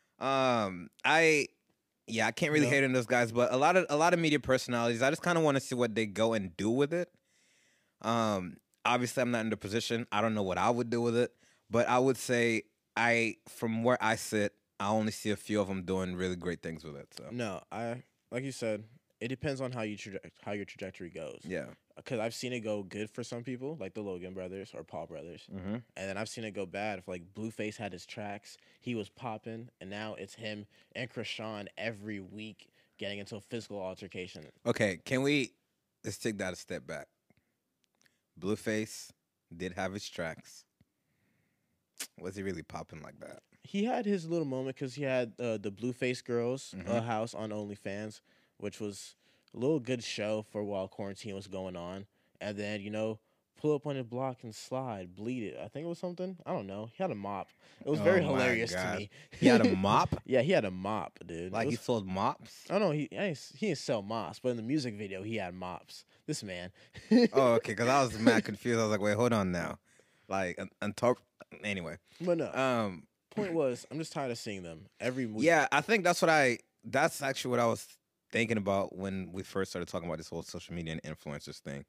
[SPEAKER 3] I can't really hate on those guys, but a lot of media personalities, I just kind of want to see what they go and do with it. Obviously I'm not in the position. I don't know what I would do with it, but I would say from where I sit, I only see a few of them doing really great things with it. So
[SPEAKER 4] No, like you said, it depends on how your trajectory goes.
[SPEAKER 3] yeah.
[SPEAKER 4] Because I've seen it go good for some people, like the Logan brothers or Paul brothers, and then I've seen it go bad. If like Blueface had his tracks, he was popping, and now it's him and Krishan every week getting into a physical altercation.
[SPEAKER 3] Okay, let's take that a step back. Blueface did have his tracks. Was he really popping like that?
[SPEAKER 4] He had his little moment because he had the Blueface Girls house on OnlyFans, which was a little good show for while quarantine was going on. And then, pull up on his block and slide, bleed it. I think it was something. I don't know. He had a mop. It was very hilarious to me.
[SPEAKER 3] He had a mop?
[SPEAKER 4] Yeah, he had a mop, dude.
[SPEAKER 3] Like he sold mops?
[SPEAKER 4] Oh, no, he didn't sell mops, but in the music video, he had mops. This man.
[SPEAKER 3] Oh, okay, because I was mad confused. I was like, wait, hold on now. Like, anyway.
[SPEAKER 4] But no. Point was, I'm just tired of seeing them every week.
[SPEAKER 3] Yeah, I think that's actually what I was thinking about when we first started talking about this whole social media and influencers thing.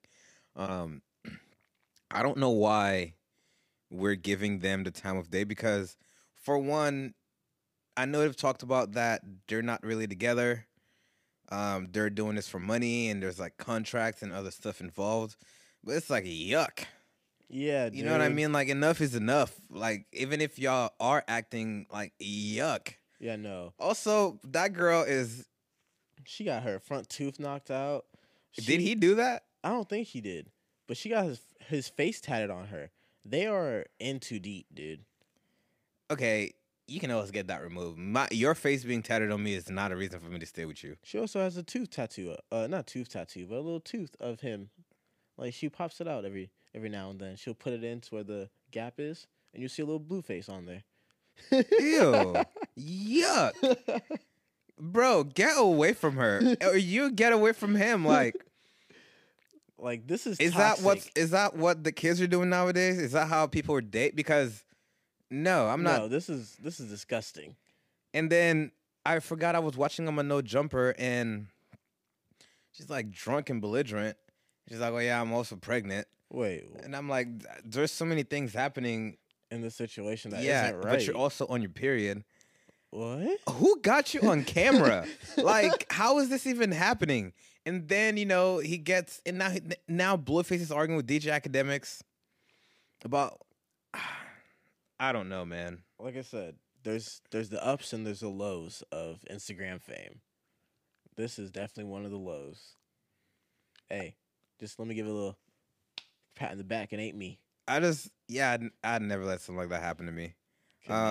[SPEAKER 3] I don't know why we're giving them the time of day because, for one, I know they've talked about that they're not really together. They're doing this for money and there's like contracts and other stuff involved. But it's like, yuck.
[SPEAKER 4] Yeah, dude.
[SPEAKER 3] You know what I mean? Like, enough is enough. Like, even if y'all are acting like, yuck.
[SPEAKER 4] Yeah, no.
[SPEAKER 3] Also, that girl
[SPEAKER 4] She got her front tooth knocked out.
[SPEAKER 3] Did he do that?
[SPEAKER 4] I don't think he did. But she got his face tatted on her. They are in too deep, dude.
[SPEAKER 3] Okay, you can always get that removed. Your face being tatted on me is not a reason for me to stay with you.
[SPEAKER 4] She also has a tooth tattoo. Not tooth tattoo, but a little tooth of him. Like, she pops it out every now and then. She'll put it in to where the gap is, and you see a little blue face on there.
[SPEAKER 3] Ew. Yuck. Bro, get away from her. Or you get away from him. Like
[SPEAKER 4] this is
[SPEAKER 3] toxic. Is that what the kids are doing nowadays? Is that how people are date? Because no, I'm not.
[SPEAKER 4] No, this is disgusting.
[SPEAKER 3] And then I forgot I was watching on a No Jumper, and she's like drunk and belligerent. She's like, "Oh yeah, I'm also pregnant."
[SPEAKER 4] Wait,
[SPEAKER 3] and I'm like, "There's so many things happening
[SPEAKER 4] in this situation that
[SPEAKER 3] isn't
[SPEAKER 4] right."
[SPEAKER 3] But you're also on your period.
[SPEAKER 4] What?
[SPEAKER 3] Who got you on camera? Like, how is this even happening? And then, he gets, and now Blueface is arguing with DJ Academics about, I don't know, man.
[SPEAKER 4] Like I said, there's the ups and there's the lows of Instagram fame. This is definitely one of the lows. Hey, just let me give it a little pat in the back. It ain't me.
[SPEAKER 3] I'd never let something like that happen to me.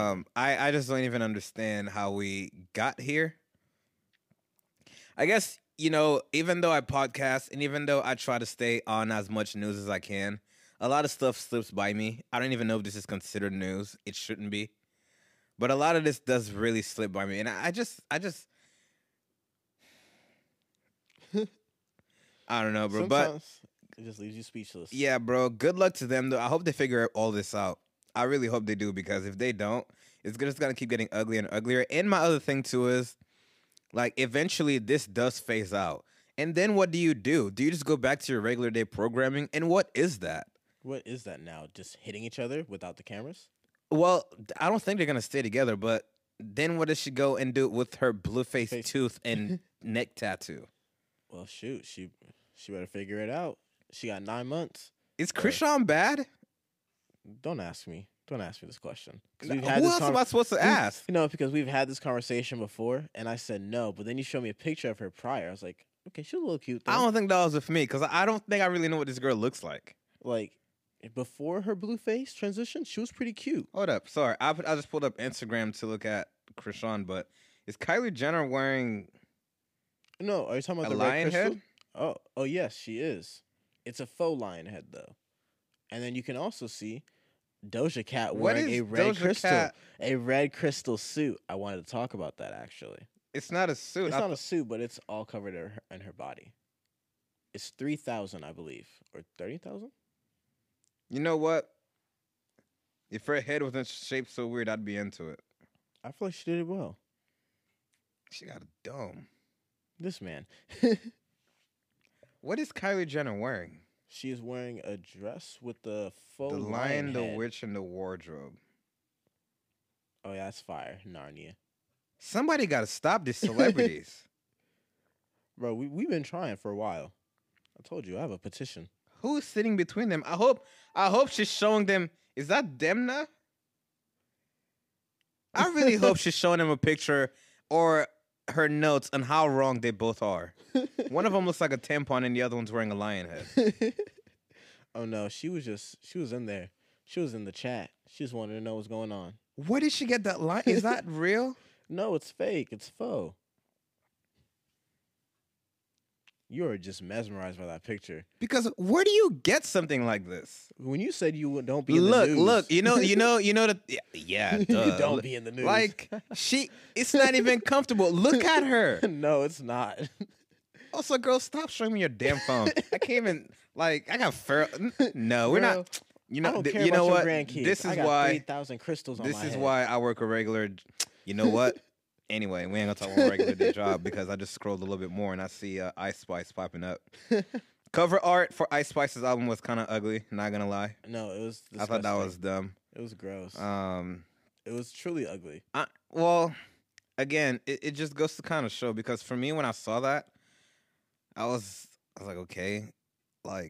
[SPEAKER 3] I just don't even understand how we got here. I guess even though I podcast and even though I try to stay on as much news as I can, a lot of stuff slips by me. I don't even know if this is considered news. It shouldn't be. But a lot of this does really slip by me. And I just I don't know, bro.
[SPEAKER 4] Sometimes it just leaves you speechless.
[SPEAKER 3] Yeah, bro. Good luck to them, though. I hope they figure all this out. I really hope they do, because if they don't, it's just gonna keep getting uglier and uglier. And my other thing too is, like, eventually this does phase out, and then what do you do? Do you just go back to your regular day programming? And what is that?
[SPEAKER 4] What is that now? Just hitting each other without the cameras?
[SPEAKER 3] Well, I don't think they're gonna stay together. But then what does she go and do with her blue face tooth and neck tattoo?
[SPEAKER 4] Well, shoot, she better figure it out. She got 9 months.
[SPEAKER 3] Is Krishan bad?
[SPEAKER 4] Don't ask me. Don't ask me this question.
[SPEAKER 3] Who else am I supposed to ask?
[SPEAKER 4] Because we've had this conversation before, and I said no. But then you showed me a picture of her prior. I was like, okay, she was a little cute. Though.
[SPEAKER 3] I don't think that was with me, because I don't think I really know what this girl looks like.
[SPEAKER 4] Like, before her blue face transition, she was pretty cute.
[SPEAKER 3] Hold up. Sorry. I just pulled up Instagram to look at Krishan, but is Kylie Jenner wearing
[SPEAKER 4] No, are you talking about
[SPEAKER 3] a
[SPEAKER 4] the red
[SPEAKER 3] lion
[SPEAKER 4] crystal?
[SPEAKER 3] head?
[SPEAKER 4] Oh, yes, she is. It's a faux lion head, though. And then you can also see Doja Cat wearing a red crystal, a red crystal suit. I wanted to talk about that, actually.
[SPEAKER 3] It's not a suit.
[SPEAKER 4] It's not a suit, but it's all covered in her body. It's 3,000, I believe, or 30,000.
[SPEAKER 3] You know what? If her head wasn't shaped so weird, I'd be into it.
[SPEAKER 4] I feel like she did it well.
[SPEAKER 3] She got a dome.
[SPEAKER 4] This man.
[SPEAKER 3] What is Kylie Jenner wearing?
[SPEAKER 4] She is wearing a dress with the faux
[SPEAKER 3] The
[SPEAKER 4] lion
[SPEAKER 3] Lion, the
[SPEAKER 4] head.
[SPEAKER 3] Witch, and the Wardrobe.
[SPEAKER 4] Oh, yeah, that's fire. Narnia.
[SPEAKER 3] Somebody got to stop these celebrities.
[SPEAKER 4] Bro, we've been trying for a while. I told you, I have a petition.
[SPEAKER 3] Who's sitting between them? I hope she's showing them. Is that Demna? I really hope she's showing them a picture or her notes on how wrong they both are. One of them looks like a tampon and the other one's wearing a lion head.
[SPEAKER 4] Oh no, she was in there. She was in the chat. She just wanted to know what's going on.
[SPEAKER 3] Where did she get that line? Is that real?
[SPEAKER 4] No, it's fake. It's faux. You are just mesmerized by that picture.
[SPEAKER 3] Because where do you get something like this?
[SPEAKER 4] When you said you don't be in the news.
[SPEAKER 3] Look, you know that. Yeah, duh.
[SPEAKER 4] You don't be in the news.
[SPEAKER 3] Like, it's not even comfortable. Look at her.
[SPEAKER 4] No, it's not.
[SPEAKER 3] Also, girl, stop showing me your damn phone. I can't even, I got feral. No, we're
[SPEAKER 4] Girl,
[SPEAKER 3] not.
[SPEAKER 4] I don't care about your grandkids.
[SPEAKER 3] This is
[SPEAKER 4] I got
[SPEAKER 3] why
[SPEAKER 4] 3,000 crystals on my head.
[SPEAKER 3] This is why I work a regular. You know what? Anyway, we ain't gonna talk about regular day job because I just scrolled a little bit more and I see Ice Spice popping up. Cover art for Ice Spice's album was kind of ugly. Not gonna lie.
[SPEAKER 4] No, it was disgusting.
[SPEAKER 3] I thought that was dumb.
[SPEAKER 4] It was gross. It was truly ugly.
[SPEAKER 3] Well, again, it just goes to kind of show, because for me, when I saw that, I was like, okay, like,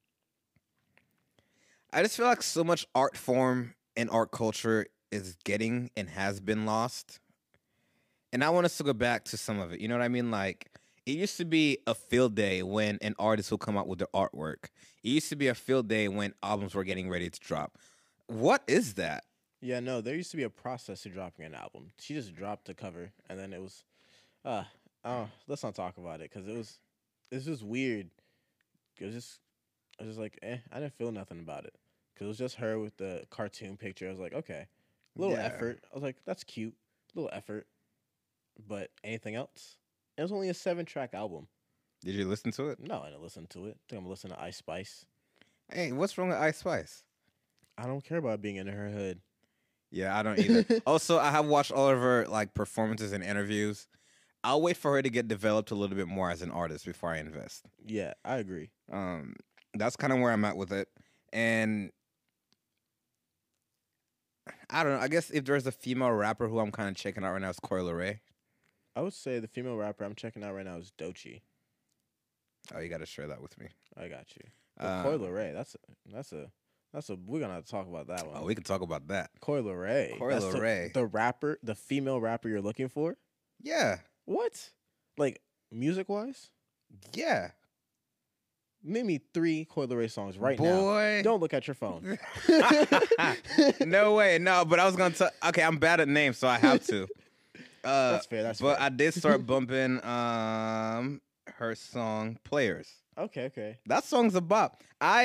[SPEAKER 3] I just feel like so much art form and art culture is getting and has been lost. And I want us to go back to some of it. You know what I mean? Like, it used to be a field day when an artist would come out with their artwork. It used to be a field day when albums were getting ready to drop. What is that?
[SPEAKER 4] Yeah, no, there used to be a process to dropping an album. She just dropped the cover, and then it was, let's not talk about it, because it's just weird. I was just like, I didn't feel nothing about it, because it was just her with the cartoon picture. I was like, okay, little effort. I was like, that's cute, little effort. But anything else? It was only a 7-track album.
[SPEAKER 3] Did you listen to it?
[SPEAKER 4] No, I didn't listen to it. I think I'm listening to Ice Spice.
[SPEAKER 3] Hey, what's wrong with Ice Spice?
[SPEAKER 4] I don't care about being in her hood.
[SPEAKER 3] Yeah, I don't either. Also, I have watched all of her performances and interviews. I'll wait for her to get developed a little bit more as an artist before I invest.
[SPEAKER 4] Yeah, I agree.
[SPEAKER 3] That's kind of where I'm at with it. And I don't know. I guess if there's a female rapper who I'm kind of checking out right now, it's Coi Leray.
[SPEAKER 4] I would say the female rapper I'm checking out right now is Doechii.
[SPEAKER 3] Oh, you got to share that with me.
[SPEAKER 4] I got you. Coi Leray, that's a. We're gonna have to talk about that one.
[SPEAKER 3] Oh, we can talk about that.
[SPEAKER 4] Coi Leray.
[SPEAKER 3] Coi Leray.
[SPEAKER 4] The rapper, the female rapper you're looking for?
[SPEAKER 3] Yeah.
[SPEAKER 4] What? Like, music-wise?
[SPEAKER 3] Yeah.
[SPEAKER 4] Name me 3 Coi Leray songs right now.
[SPEAKER 3] Boy.
[SPEAKER 4] Don't look at your phone.
[SPEAKER 3] No way. No, but I was going to... Okay, I'm bad at names, so I have to.
[SPEAKER 4] That's fair.
[SPEAKER 3] But I did start bumping her song Players.
[SPEAKER 4] Okay.
[SPEAKER 3] That song's a bop.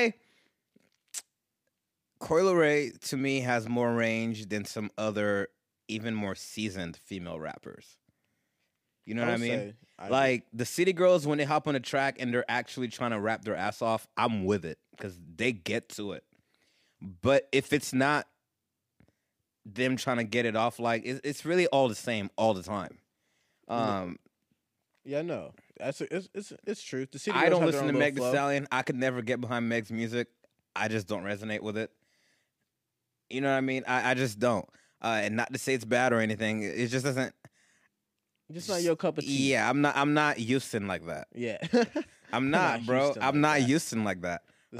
[SPEAKER 3] Coi Leray to me has more range than some other even more seasoned female rappers. You know what I mean? Like the City Girls, when they hop on the track and they're actually trying to rap their ass off, I'm with it because they get to it. But if it's not them trying to get it off, like it's really all the same all the time.
[SPEAKER 4] Yeah, no, it's true. The City
[SPEAKER 3] I
[SPEAKER 4] Girls
[SPEAKER 3] don't
[SPEAKER 4] have their
[SPEAKER 3] listen to
[SPEAKER 4] own
[SPEAKER 3] Meg
[SPEAKER 4] little
[SPEAKER 3] Thee
[SPEAKER 4] flow.
[SPEAKER 3] Stallion. I could never get behind Meg's music. I just don't resonate with it. You know what I mean? I just don't. And not to say it's bad or anything. It just doesn't.
[SPEAKER 4] Just not your cup of tea.
[SPEAKER 3] Yeah, I'm not Houston like that.
[SPEAKER 4] Yeah.
[SPEAKER 3] I'm not, bro.
[SPEAKER 4] Houston
[SPEAKER 3] I'm
[SPEAKER 4] like
[SPEAKER 3] not
[SPEAKER 4] that.
[SPEAKER 3] Houston like that.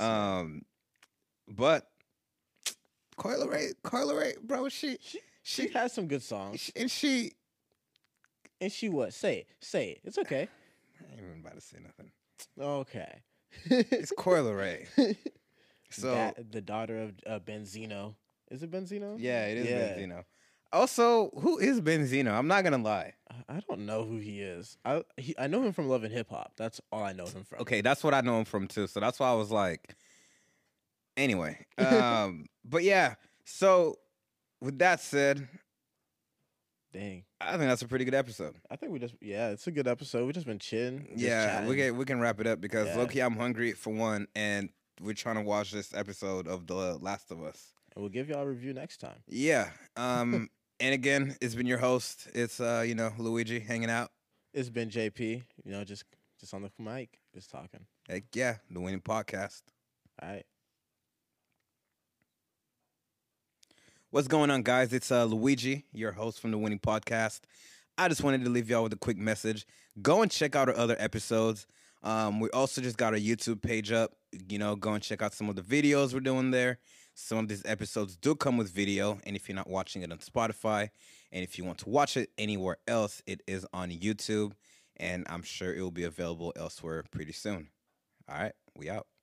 [SPEAKER 3] But Coi Leray, bro, she
[SPEAKER 4] has some good songs.
[SPEAKER 3] and she.
[SPEAKER 4] And she what? Say it. It's okay.
[SPEAKER 3] I ain't even about to say nothing.
[SPEAKER 4] Okay.
[SPEAKER 3] It's Coi Leray. So
[SPEAKER 4] the daughter of Benzino. Is it Benzino?
[SPEAKER 3] yeah, it is Benzino. Also, who is Benzino? I'm not gonna lie.
[SPEAKER 4] I don't know who he is. I know him from Love and Hip Hop. That's all I know him from.
[SPEAKER 3] Okay, that's what I know him from too. So that's why I was like. Anyway, but yeah. So with that said,
[SPEAKER 4] dang,
[SPEAKER 3] I think that's a pretty good episode.
[SPEAKER 4] I think it's a good episode. We just been chilling.
[SPEAKER 3] Yeah, we can wrap it up because
[SPEAKER 4] Yeah.
[SPEAKER 3] low-key I'm hungry for one, and we're trying to watch this episode of The Last of Us.
[SPEAKER 4] And we'll give y'all a review next time.
[SPEAKER 3] Yeah. And again, it's been your host. It's Luigi hanging out.
[SPEAKER 4] It's been JP. Just on the mic, just talking.
[SPEAKER 3] Heck yeah, the Winning Podcast.
[SPEAKER 4] All right.
[SPEAKER 3] What's going on, guys? It's Luigi, your host from the Winning Podcast. I just wanted to leave y'all with a quick message. Go and check out our other episodes. We also just got our YouTube page up. Go and check out some of the videos we're doing there. Some of these episodes do come with video, and if you're not watching it on Spotify, and if you want to watch it anywhere else, it is on YouTube, and I'm sure it will be available elsewhere pretty soon. All right, we out.